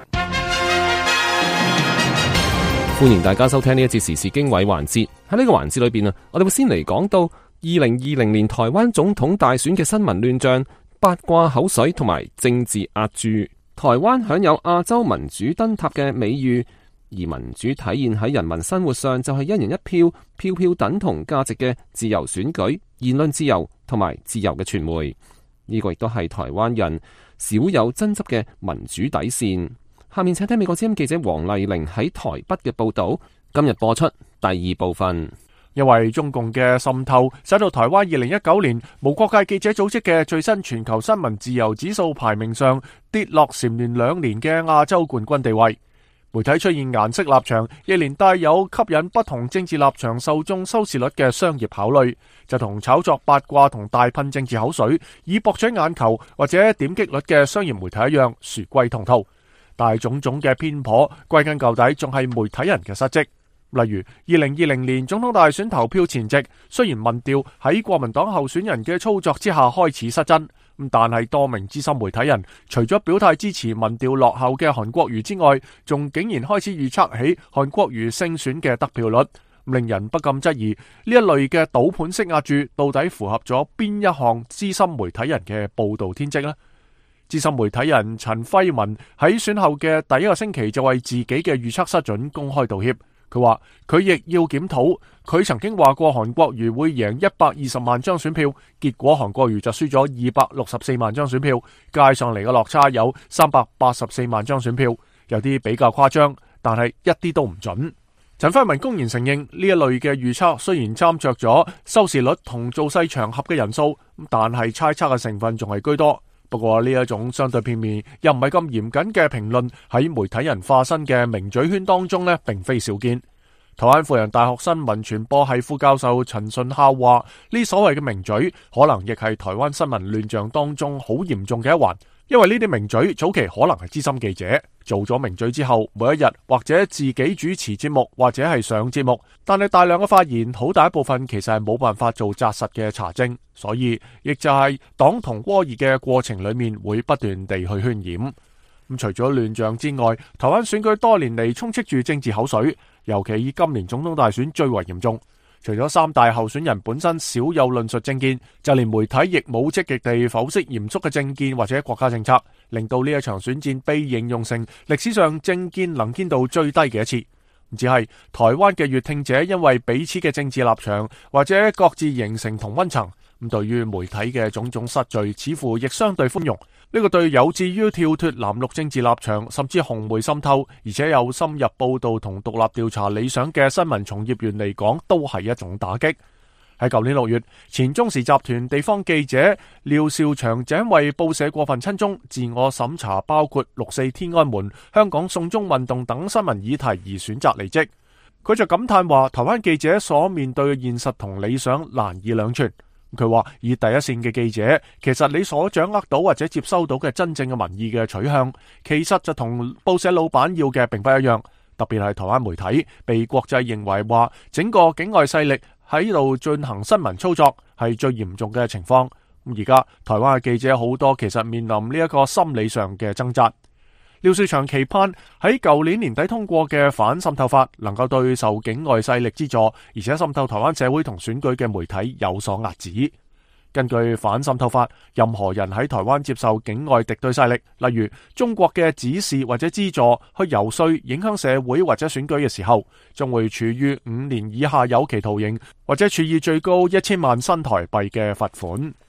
歡迎大家收聽呢一節時事經緯環節。喺呢個環節裏邊啊，我哋會先嚟講到二零二零年台灣總統大選嘅新聞亂象、八卦口水同埋政治壓注。台灣享有亞洲民主燈塔嘅美譽，而民主體現喺人民生活上就係一人一票、票票等同價值嘅自由選舉、言論自由同埋自由嘅傳媒。呢、這個亦都係台灣人少有爭執嘅民主底線。下面請聽美國之音記者黃麗玲喺台北嘅報道。今日播出第二部分。 因為中共嘅滲透，使到台灣二零一九年無國界記者組織嘅最新全球新聞自由指數排名上跌落蟬聯兩年嘅亞洲冠軍地位。媒體出現顏色立場，亦連帶有吸引不同政治立場受眾收視率嘅商業考慮，就同炒作八卦同大噴政治口水以博取眼球或者點擊率嘅商業媒體一樣，殊歸同途。但係種種嘅偏頗，歸根究底仲係媒體人嘅失職。例如二零二零年總統大選投票前夕，雖然民調喺國民黨候選人嘅操作之下開始失真，但係多名資深媒體人除咗表態支持民調落後嘅韓國瑜之外，仲竟然開始預測起韓國瑜勝選嘅得票率，令人不禁質疑呢一類嘅賭盤式壓注到底符合咗邊一項資深媒體人嘅報道天職呢？資深媒體人陳輝文喺選後嘅第一個星期就為自己嘅預測失準公開道歉。佢話佢亦要檢討，佢曾經話過韓國瑜會贏一百二十萬張選票，結果韓國瑜就輸咗二百六十四萬張選票，加上嚟嘅落差有三百八十四萬張選票，有啲比較誇張，但係一啲都唔準。陳輝文公然承認呢一類嘅預測雖然參照咗收視率同造勢場合嘅人數，但係猜測嘅成分仲係居多。不過呢一種相對片面又唔係咁嚴謹嘅評論，喺媒體人化身嘅名嘴圈當中呢，並非少見。台灣輔仁大學新聞傳播系副教授陳順孝話：呢所謂嘅名嘴，可能亦係台灣新聞亂象當中好嚴重嘅一環。因為呢啲名嘴早期可能係資深記者，做咗名嘴之後，每一日或者自己主持節目，或者係上節目，但係大量嘅發言，好大一部分其實係冇辦法做紮實嘅查證，所以亦就係黨同窩異嘅過程裏面會不斷地去渲染。咁除咗亂象之外，台灣選舉多年嚟充斥住政治口水，尤其以今年總統大選最為嚴重。除咗三大候選人本身少有論述政見，就連媒體亦冇積極地剖析嚴肅嘅政見或者國家政策，令到呢一場選戰被形容成歷史上政見能見度最低嘅一次。只係台灣嘅閱聽者因為彼此嘅政治立場或者各自形成同溫層，咁對於媒體嘅種種失序似乎亦相對寬容。呢個對有志於跳脫藍綠政治立場，甚至紅媒滲透，而且有深入報道同獨立調查理想嘅新聞從業員嚟講，都係一種打擊。喺舊年六月，前中時集團地方記者廖兆祥就因為報社過分親中、自我審查，包括六四天安門、香港送中運動等新聞議題而選擇離職。佢就感嘆話：台灣記者所面對嘅現實同理想難以兩全。佢話以第一線嘅記者，其實你所掌握到或者接收到嘅真正嘅民意嘅取向，其實就同報社老闆要嘅並不一樣。特別係台灣媒體被國際認為話整個境外勢力喺度進行新聞操作，係最嚴重嘅情況。咁而家台灣嘅記者好多其實面臨呢一個心理上嘅掙扎。廖兆祥期盼喺舊年年底通過嘅反滲透法能夠對受境外勢力資助，而且滲透台灣社會同選舉嘅媒體有所遏止。根據反滲透法，任何人喺台灣接受境外敵對勢力，例如中國嘅指示或者資助去游說影響社會或者選舉嘅時候，將會處於五年以下有期徒刑，或者處以最高一千萬新台幣嘅罰款。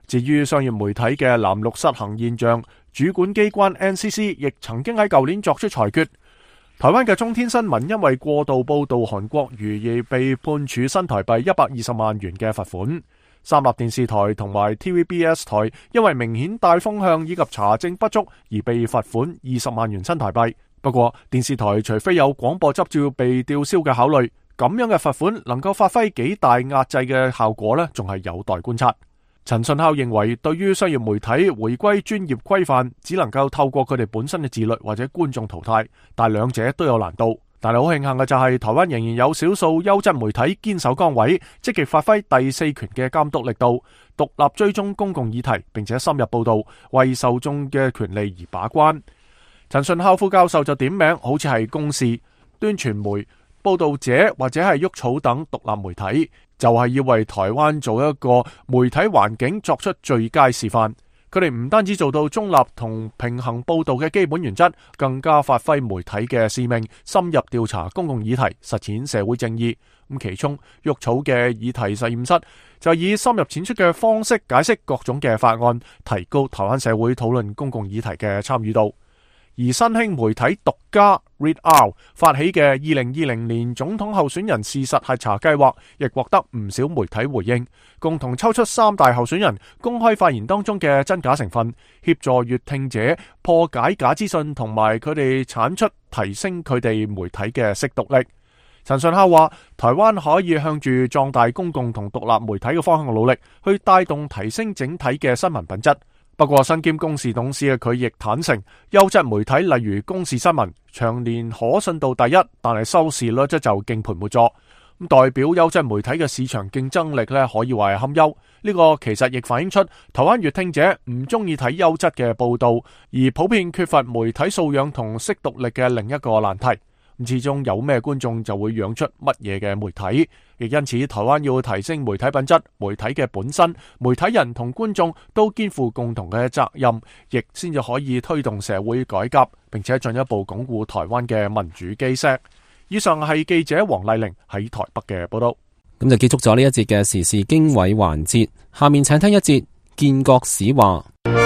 至於商業媒體嘅藍綠失衡現象，主管機關 N C C 亦曾經喺舊年作出裁決。台灣嘅中天新聞因為過度報導韓國瑜而被判處新台幣一百二十萬元嘅罰款。三立電視台同埋 T V B S 台因為明顯帶風向以及查證不足而被罰款二十萬元新台幣。不過電視台除非有廣播執照被吊銷嘅考慮，咁樣嘅罰款能夠發揮幾大壓制嘅效果呢，仲係有待觀察。陳順孝認為，對於商業媒體回歸專業規範，只能夠透過佢哋本身嘅自律或者觀眾淘汰，但兩者都有難度。但係好慶幸嘅就係，台灣仍然有少數優質媒體堅守崗位，積極發揮第四權嘅監督力度，獨立追蹤公共議題，並且深入報道，為受眾嘅權利而把關。陳順孝副教授就點名，好似係公視、端傳媒、報道者或者係郁草等獨立媒體，就係要為台灣做一個媒體環境作出最佳示範。佢哋唔單止做到中立同平衡報道嘅基本原則，更加發揮媒體嘅使命，深入調查公共議題，實踐社會正義。咁其中郁草嘅議題實驗室就以深入淺出嘅方式解釋各種嘅法案，提高台灣社會討論公共議題嘅參與度。而新興媒體獨家 Read Out 發起嘅二零二零年總統候選人事實核查計劃，亦獲得唔少媒體回應，共同抽出三大候選人公開發言當中嘅真假成分，協助閱聽者破解假資訊，同埋佢哋產出提升佢哋媒體嘅識讀力。陳順孝話，台灣可以向住壯大公共同獨立媒體嘅方向努力，去帶動提升整體嘅新聞品質。不過，身兼公視董事嘅佢亦坦誠，優質媒體例如公視新聞，長年可信度第一，但係收視率則就敬陪末座。咁代表優質媒體嘅市場競爭力咧，可以話係堪憂。呢個其實亦反映出台灣閱聽者唔中意睇優質嘅報道，而普遍缺乏媒體素養同識讀力嘅另一個難題。始終有咩觀眾就會養出乜嘢嘅媒體，亦因此台灣要提升媒體品質，媒體嘅本身，媒體人同觀眾都肩負共同嘅責任，亦先至可以推動社會改革，並且進一步鞏固台灣嘅民主基石。以上係記者黃麗玲喺台北嘅報道。 咁就結束咗呢一節嘅時事經緯環節，下面請聽一節建國史話。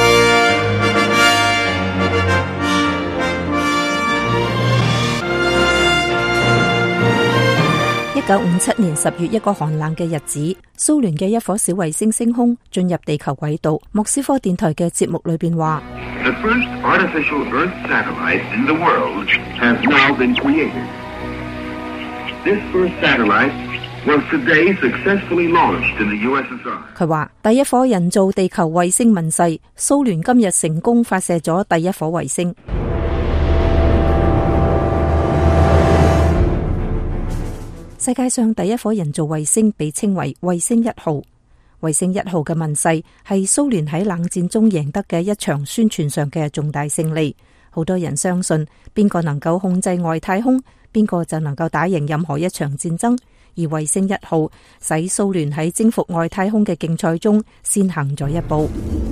一九五七年十月一個寒冷嘅日子，蘇聯嘅一顆小衛星升空，進入地球軌道。莫斯科電台嘅節目裏邊話： The first artificial Earth satellite in the world has now been created. This first satellite was today successfully launched in the U S S R. 佢話第一顆人造地球衛星問世，蘇聯今日成功發射咗第一顆衛星。世界上第一顆人造衛星被稱為衛星一號。衛星一號嘅問世係蘇聯喺冷戰中贏得嘅一場宣傳上嘅重大勝利。好多人相信邊個能夠控制外太空，邊個就能夠打贏任何一場戰爭。而衛星一號使蘇聯喺征服外太空嘅競賽中先行咗一步。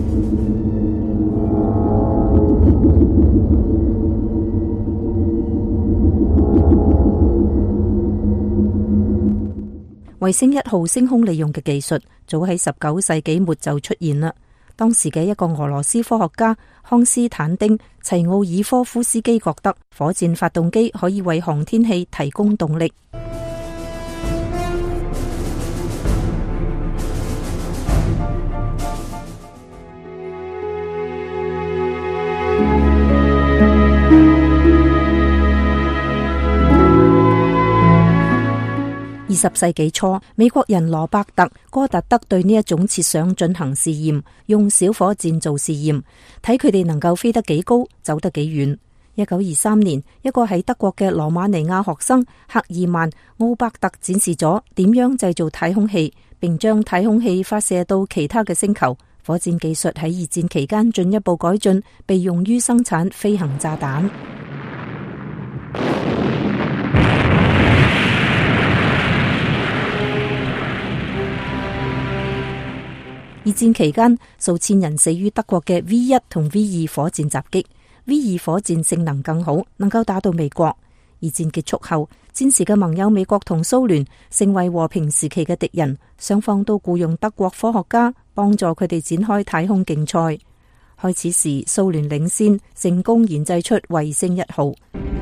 衛星一號升空利用嘅技術早喺十九世紀末就出現啦。當時嘅一個俄羅斯科學家康斯坦丁齊奧爾科夫斯基覺得火箭發動機可以為航天器提供動力。二十世紀初，美國人羅伯特·戈達德對呢一種設想進行試驗，用小火箭做試驗，睇佢哋能夠飛得幾高，走得幾遠。一九二三年，一個喺德國嘅羅馬尼亞學生赫爾曼·奧伯特展示咗點樣製造太空器，並將太空器發射到其他嘅星球。火箭技術喺二戰期間進一步改進，被用於生產飛行炸彈。二戰期間，數千人死於德國嘅 V 一同 V 二火箭襲擊。V 二火箭性能更好，能夠打到美國。 二戰結束後，戰時嘅盟友美國同蘇聯成為和平時期嘅敵人，雙方都僱用德國科學家幫助佢哋展開太空競賽。開始時，蘇聯領先，成功研製出衛星一號。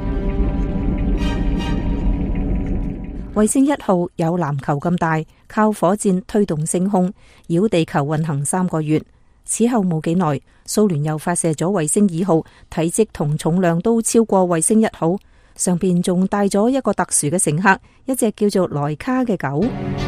衛星一號有籃球咁大，靠火箭推動升空，繞地球運行三個月。此後冇幾耐，蘇聯又發射咗衛星二號，體積同重量都超過衛星一號，上邊仲帶咗一個特殊嘅乘客，一隻叫做萊卡嘅狗。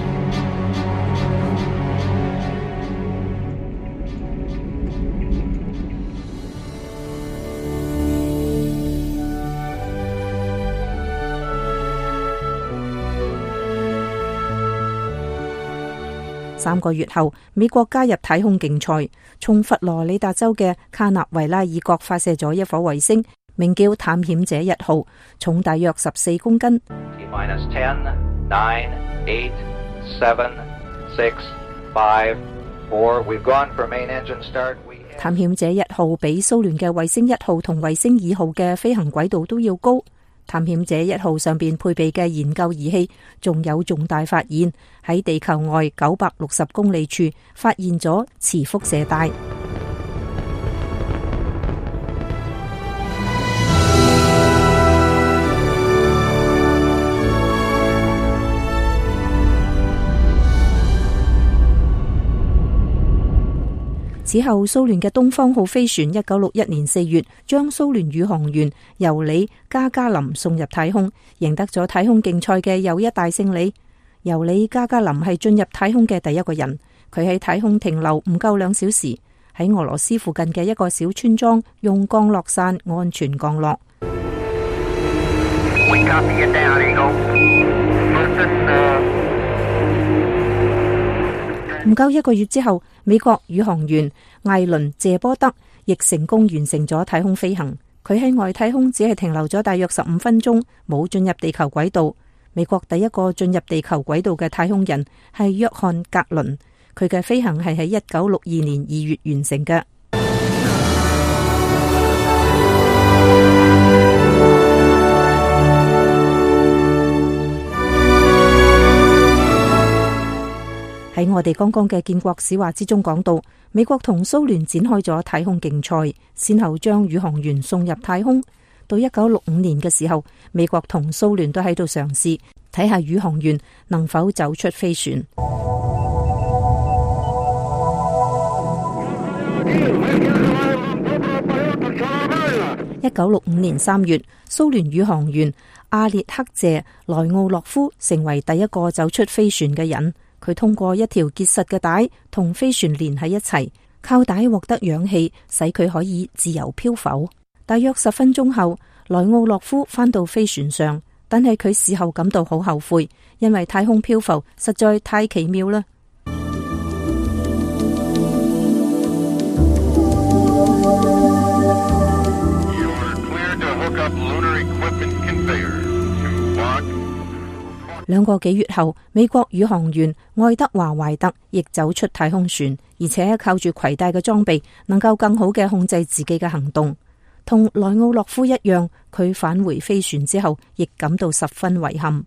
三個月後，美國加入太空競賽，從佛羅里達州嘅卡納維拉爾角發射咗一顆衛星，名叫探險者一號，重大約十四公斤。探險者一號比蘇聯嘅衛星一號同衛星二號嘅飛行軌道都要高。探險者一號上邊配備嘅研究儀器仲有重大發現，喺地球外九百六十公里處發現咗磁輻射帶。此後，蘇聯嘅東方號飛船一九六一年四月將蘇聯宇航員尤里加加林送入太空，贏得咗太空競賽嘅又一大勝利。尤里加加林係進入太空嘅第一個人，佢喺太空停留唔夠兩小時，喺俄羅斯附近嘅一個小村莊用降落傘安全降落。唔夠一個月之後，美國宇航員艾倫謝波德亦成功完成咗太空飛行。佢喺外太空只係停留咗大約十五分鐘，冇進入地球軌道。美國第一個進入地球軌道嘅太空人係約翰格倫，佢嘅飛行係喺一九六二年二月完成嘅。喺我哋剛剛嘅建國史話之中講到，美國同蘇聯展開咗太空競賽，先後將宇航員送入太空。到一九六五年嘅時候，美國同蘇聯都喺度嘗試睇下宇航員能否走出飛船。一九六五年三月，蘇聯宇航員阿列克謝萊奧洛夫成為第一個走出飛船嘅人。佢通過一條結實嘅帶同飛船連喺一齊，靠帶獲得氧氣，使佢可以自由漂浮。大約十分鐘後，萊奧洛夫返到飛船上，但係佢事後感到好後悔，因為太空漂浮實在太奇妙啦。兩個幾月後，美國宇航員愛德華懷特亦走出太空船，而且靠住攜帶嘅裝備，能夠更好嘅控制自己嘅行動。同萊奧洛夫一樣，佢返回飛船之後，亦感到十分遺憾。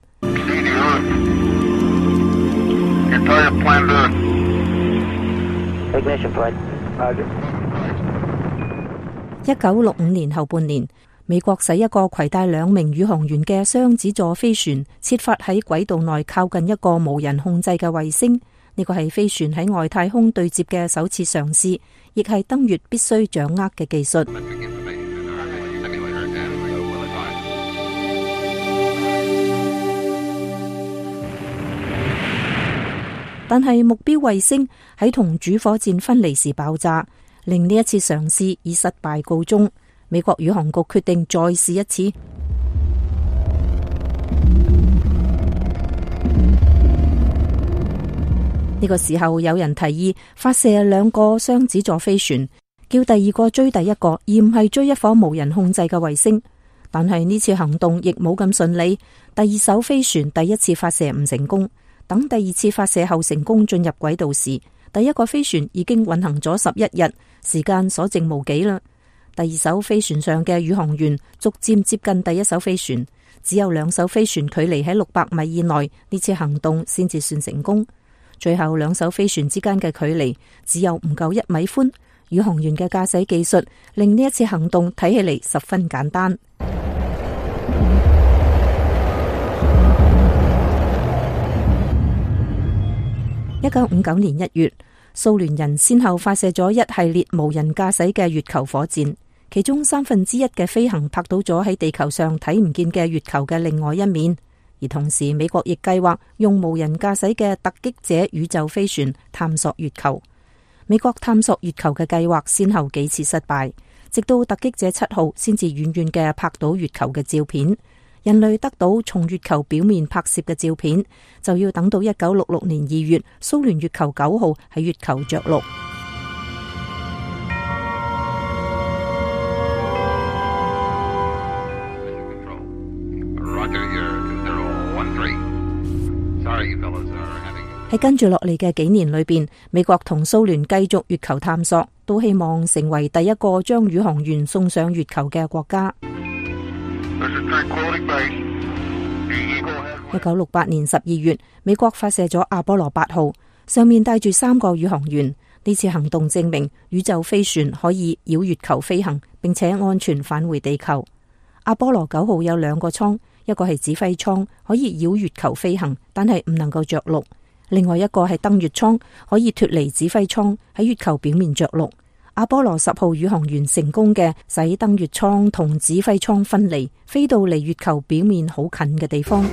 一九六五年後半年，美國使一個攜帶兩名宇航員嘅雙子座飛船設法喺軌道內靠近一個無人控制嘅衛星。呢個係飛船喺外太空對接嘅首次嘗試，亦係登月必須掌握嘅技術。但係目標衛星喺同主火箭分離時爆炸，令呢一次嘗試以失敗告終。美國宇航局決定再試一次。呢個時候有人提議發射兩個雙子座飛船，叫第二個追第一個，而唔係追一顆無人控制嘅衛星。但係呢次行動亦冇咁順利，第二艘飛船第一次發射唔成功。等第二次發射後成功進入軌道時，第一個飛船已經運行咗十一日，時間所剩無幾啦。 第二艘飛船上嘅宇航員逐漸接近第一艘飛船，只有兩艘飛船距離喺六百米以內，呢次行動先至算成功。最後兩艘飛船之間嘅距離只有唔夠一米寬，宇航員嘅駕駛技術令呢一次行動睇起嚟十分簡單。一九五九年一月，蘇聯人先後發射咗一系列無人駕駛嘅月球火箭，其中三分之一嘅飛行拍到咗喺地球上睇唔見嘅月球嘅另外一面。而同時，美國亦計劃用無人駕駛嘅突擊者宇宙飛船探索月球。美國探索月球嘅計劃先後幾次失敗，直到突擊者七號先至遠遠嘅拍到月球嘅照片。人類得到從月球表面拍攝嘅照片，就要等到一九六六年二月，蘇聯月球九號喺月球着陸。喺跟住落嚟嘅幾年裏邊，美國同蘇聯繼續月球探索，都希望成為第一個將宇航員送上月球嘅國家。一九六八年十二月，美國發射咗阿波羅八號，上面帶住三個宇航員。呢次行動證明宇宙飛船可以繞月球飛行，並且安全返回地球。阿波羅九號有兩個艙，一個係指揮艙，可以繞月球飛行，但係唔能夠着陸；另外一個係登月艙，可以脫離指揮艙，喺月球表面着陸。阿波羅十號宇航員成功嘅使登月艙同指揮艙分離，飛到離月球表面好近嘅地方。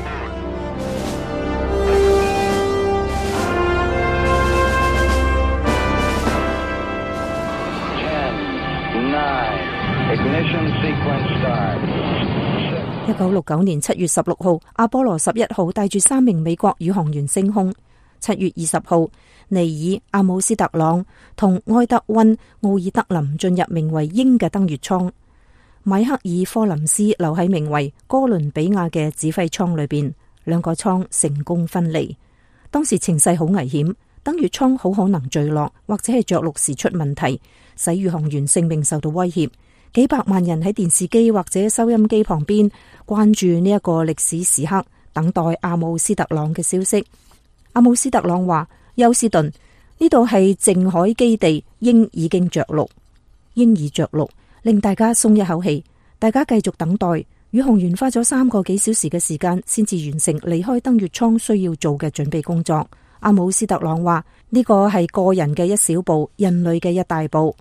一九六九年七月十六號，阿波羅十一號帶住三名美國宇航員升空。七月二十號，尼爾、阿姆斯特朗同埃德溫、奧爾德林進入名為鷹嘅登月艙，米克爾科林斯留喺名為哥倫比亞嘅指揮艙裏邊，兩個艙成功分離。當時情勢好危險，登月艙好可能墜落，或者係着陸時出問題，使宇航員性命受到威脅。幾百萬人喺電視機或者收音機旁邊關注呢一個歷史時刻，等待阿姆斯特朗嘅消息。阿姆斯特朗話：休斯頓，呢度係靜海基地，鷹已經着陸。鷹已着陸，令大家鬆一口氣。大家繼續等待。宇航員花咗三個幾小時嘅時間，先至完成離開登月艙需要做嘅準備工作。阿姆斯特朗話：呢個係個人嘅一小步，人類嘅一大步。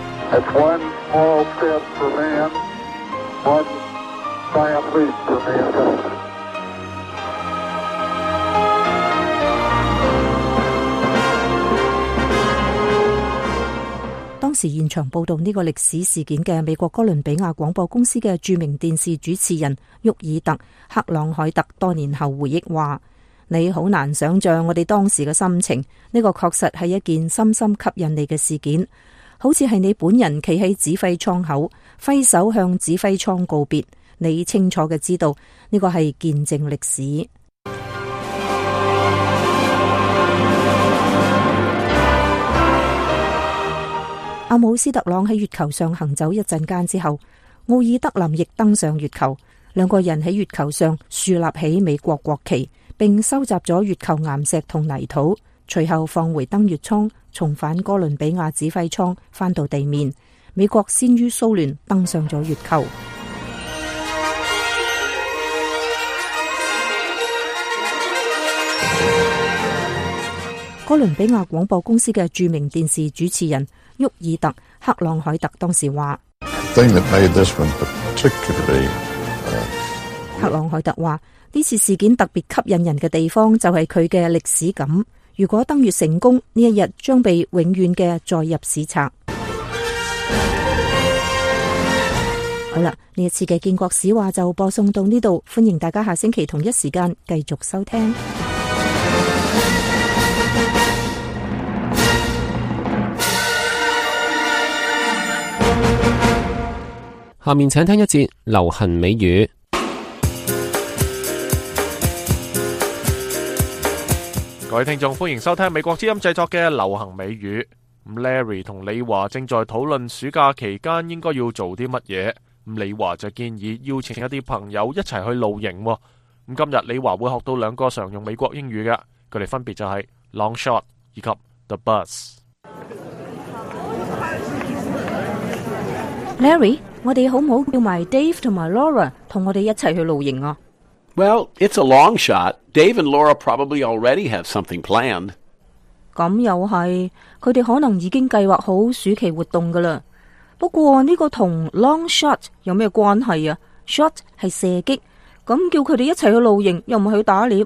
當時現場報道呢個歷史事件嘅美國哥倫比亞廣播公司嘅著名電視主持人沃爾特·克朗海特多年後回憶話：你好難想象我哋當時嘅心情，呢個確實係一件深深吸引你嘅事件，好似係你本人企喺指揮艙口，揮手向指揮艙告別。你清楚嘅知道呢個係見證歷史。阿姆斯特朗喺月球上行走一陣間之後，奧爾德林亦登上月球，兩個人喺月球上豎立起美國國旗，並收集咗月球岩石同泥土，隨後放回登月艙，重返哥倫比亞指揮艙，返到地面。美國先於蘇聯登上咗月球。哥倫比亞廣播公司嘅著名電視主持人沃爾特·克朗海特當時話：克朗海特話呢次事件特別吸引人嘅地方就係佢嘅歷史感。如果登月成功，呢一日將被永遠嘅載入史冊。好啦，呢一次嘅建國史話就播送到呢度，歡迎大家下星期同一時間繼續收聽。 下面請聽一節流行美語。 各位聽眾，歡迎收聽美國之音製作嘅流行美語。 咁 Larry 同李華正在討論暑假期間應該要做啲乜嘢。咁李華就建議邀請一啲朋友一齊去露營。咁今日李華會學到兩個常用美國英語嘅，佢哋分別就係 long shot 以及 the bus。Larry， 我哋好唔好叫埋 Dave 同埋 Laura 同我哋一齊去露營啊？ Well, it's a long shot. Dave and Laura probably already have something planned. 咁又係，佢哋可能已經計劃好暑期活動噶啦。不過呢個同 long shot 有咩關係啊？ shot 係射擊，咁叫佢哋一齊去露營，又唔係去打獵。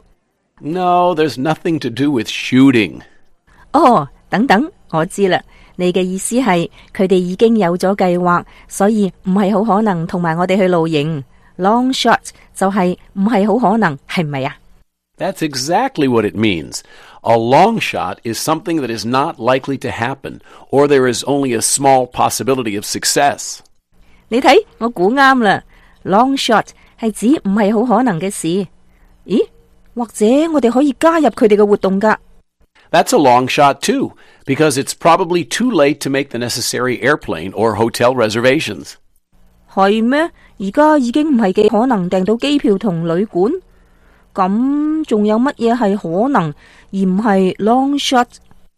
No, there's nothing to do with shooting. 哦，等等，我知啦。你嘅意思係佢哋已經有咗計劃，所以唔係好可能同埋我哋去露營。Long shot 就係唔係好可能，係咪啊？ That's exactly what it means. A long shot is something that is not likely to happen, or there is only a small possibility of success. 你睇，我估啱啦。Long shot 係指唔係好可能嘅事。咦？或者我哋可以加入佢哋嘅活動㗎。 That's a long shot too, because it's probably too late to make the necessary airplane or hotel reservations. 係咩？而家已經唔係幾可能訂到機票同旅館，咁仲有乜嘢係可能而唔係 long shot？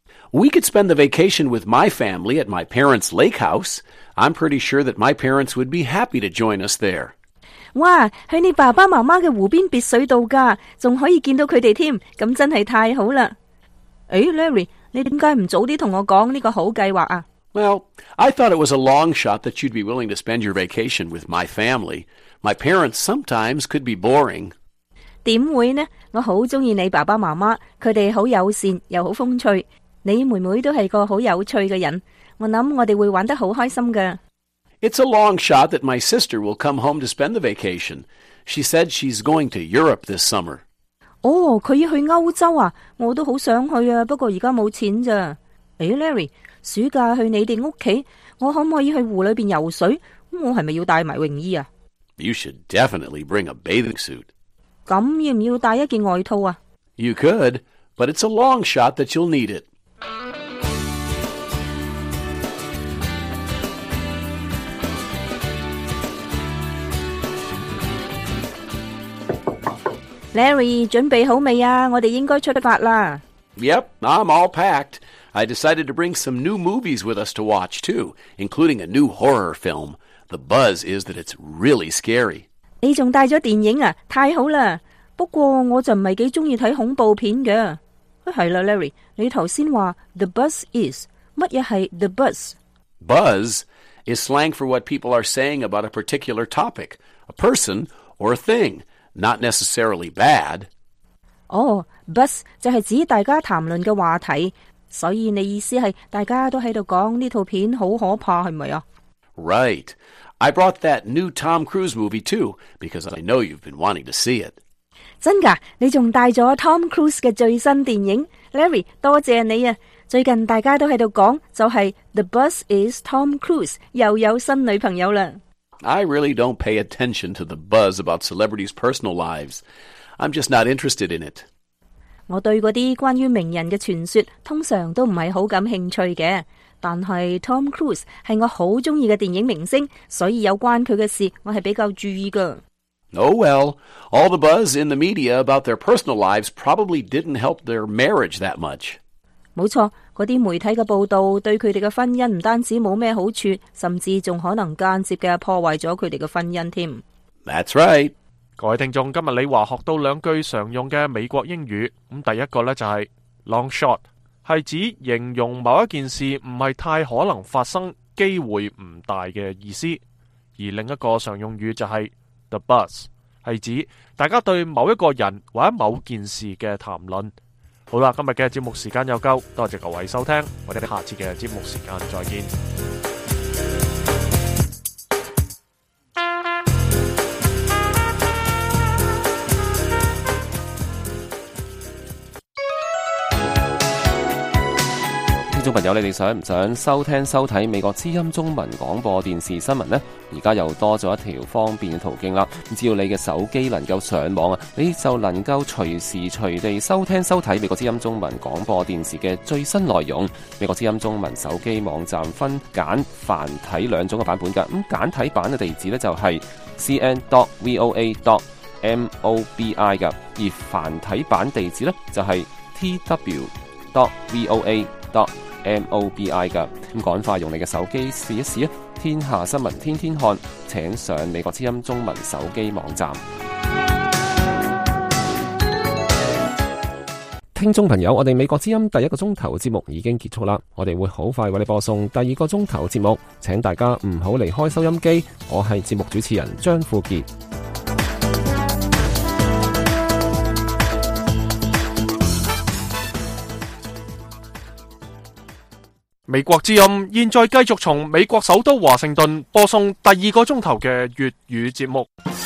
We could spend the vacation with my family at my parents' lake house. I'm pretty sure that my parents would be happy to join us there. 哇！去你爸爸媽媽嘅湖邊別水度假，仲可以見到佢哋添，咁真係太好啦！誒 ，Larry， 你點解唔早啲同我講呢個好計劃啊？ Well, I thought it was a long shot that you'd be willing to spend your vacation with my family. My parents sometimes could be boring. 點會呢？我好中意你爸爸媽媽，佢哋好友善又好風趣。你妹妹都係個好有趣嘅人，我諗我哋會玩得好開心㗎。 It's a long shot that my sister will come home to spend the vacation. She said she's going to Europe this summer. 哦，佢要去歐洲啊！我都好想去啊，不過而家冇錢咋。誒 ，Larry， 暑假去你哋屋企，我可唔可以去湖裏邊游水？我係咪要帶埋泳衣啊？ You should definitely bring a bathing suit. 咁要唔要帶一件外套啊？ You could, but it's a long shot that you'll need it. Larry， 準備好未啊？我哋應該出發啦。 Yep, I'm all packed. I decided to bring some new movies with us to watch, too, including a new horror film. The buzz is that it's really scary. 你仲帶咗電影啊？太好啦！不過我就唔係幾中意睇恐怖片嘅。係啦 ，Larry， 你頭先話 the buzz is 乜嘢係 the buzz？ Buzz is slang for what people are saying about a particular topic, a person or a thing.Not necessarily bad. 哦 buzz 就係指大家談論嘅話題，所以你意思係大家都喺度講呢套片好可怕，係咪啊？ Right. I brought that new Tom Cruise movie too, because I know you've been wanting to see it. 真㗎？你仲帶咗 Tom Cruise 嘅最新電影 Larry， 多謝你啊！最近大家都喺度講，就係 The Buzz is Tom Cruise 又有新女朋友啦。 I really don't pay attention to the buzz about celebrities' personal lives. I'm just not interested in it. 我對嗰啲關於名人嘅傳說通常都唔係好感興趣嘅，但係 Tom Cruise 係我好中意嘅電影明星，所以有關佢嘅事我係比較注意㗎。 Oh well, all the buzz in the media about their personal lives probably didn't help their marriage that much. 冇錯，嗰啲媒體嘅報道對佢哋嘅婚姻唔單止冇咩好處，甚至仲可能間接嘅破壞咗佢哋嘅婚姻添。 That's right. 各位聽眾，今日李華學到兩句常用嘅美國英語。咁第一個呢就係 long shot， 係指形容某一件事唔係太可能發生，機會唔大嘅意思。而另一個常用語就係 the buzz， 係指大家對某一個人或者某件事嘅談論。好啦，今日嘅節目時間又夠，多謝各位收聽，我哋下次嘅節目時間再見。 眾朋友，你哋想唔想收聽收睇美國之音中文廣播電視新聞呢？而家又多咗一條方便嘅途徑啦。只要你嘅手機能夠上網啊，你就能夠隨時隨地收聽收睇美國之音中文廣播電視嘅最新內容。美國之音中文手機網站分簡繁體兩種嘅版本㗎。咁簡體版嘅地址呢，就係 c n dot voa dot mobi 㗎，而繁體版地址呢，就係 t w dot voa dot mobi 噶。咁趕快用你嘅手機試一試啊！天下新聞天天看，請上美國之音中文手機網站。聽眾朋友，我哋美國之音第一個鐘頭節目已經結束啦，我哋會好快為你播送第二個鐘頭節目，請大家唔好離開收音機。我係節目主持人張富傑。 美國之音現在繼續從美國首都華盛頓播送第二個鐘頭嘅粵語節目。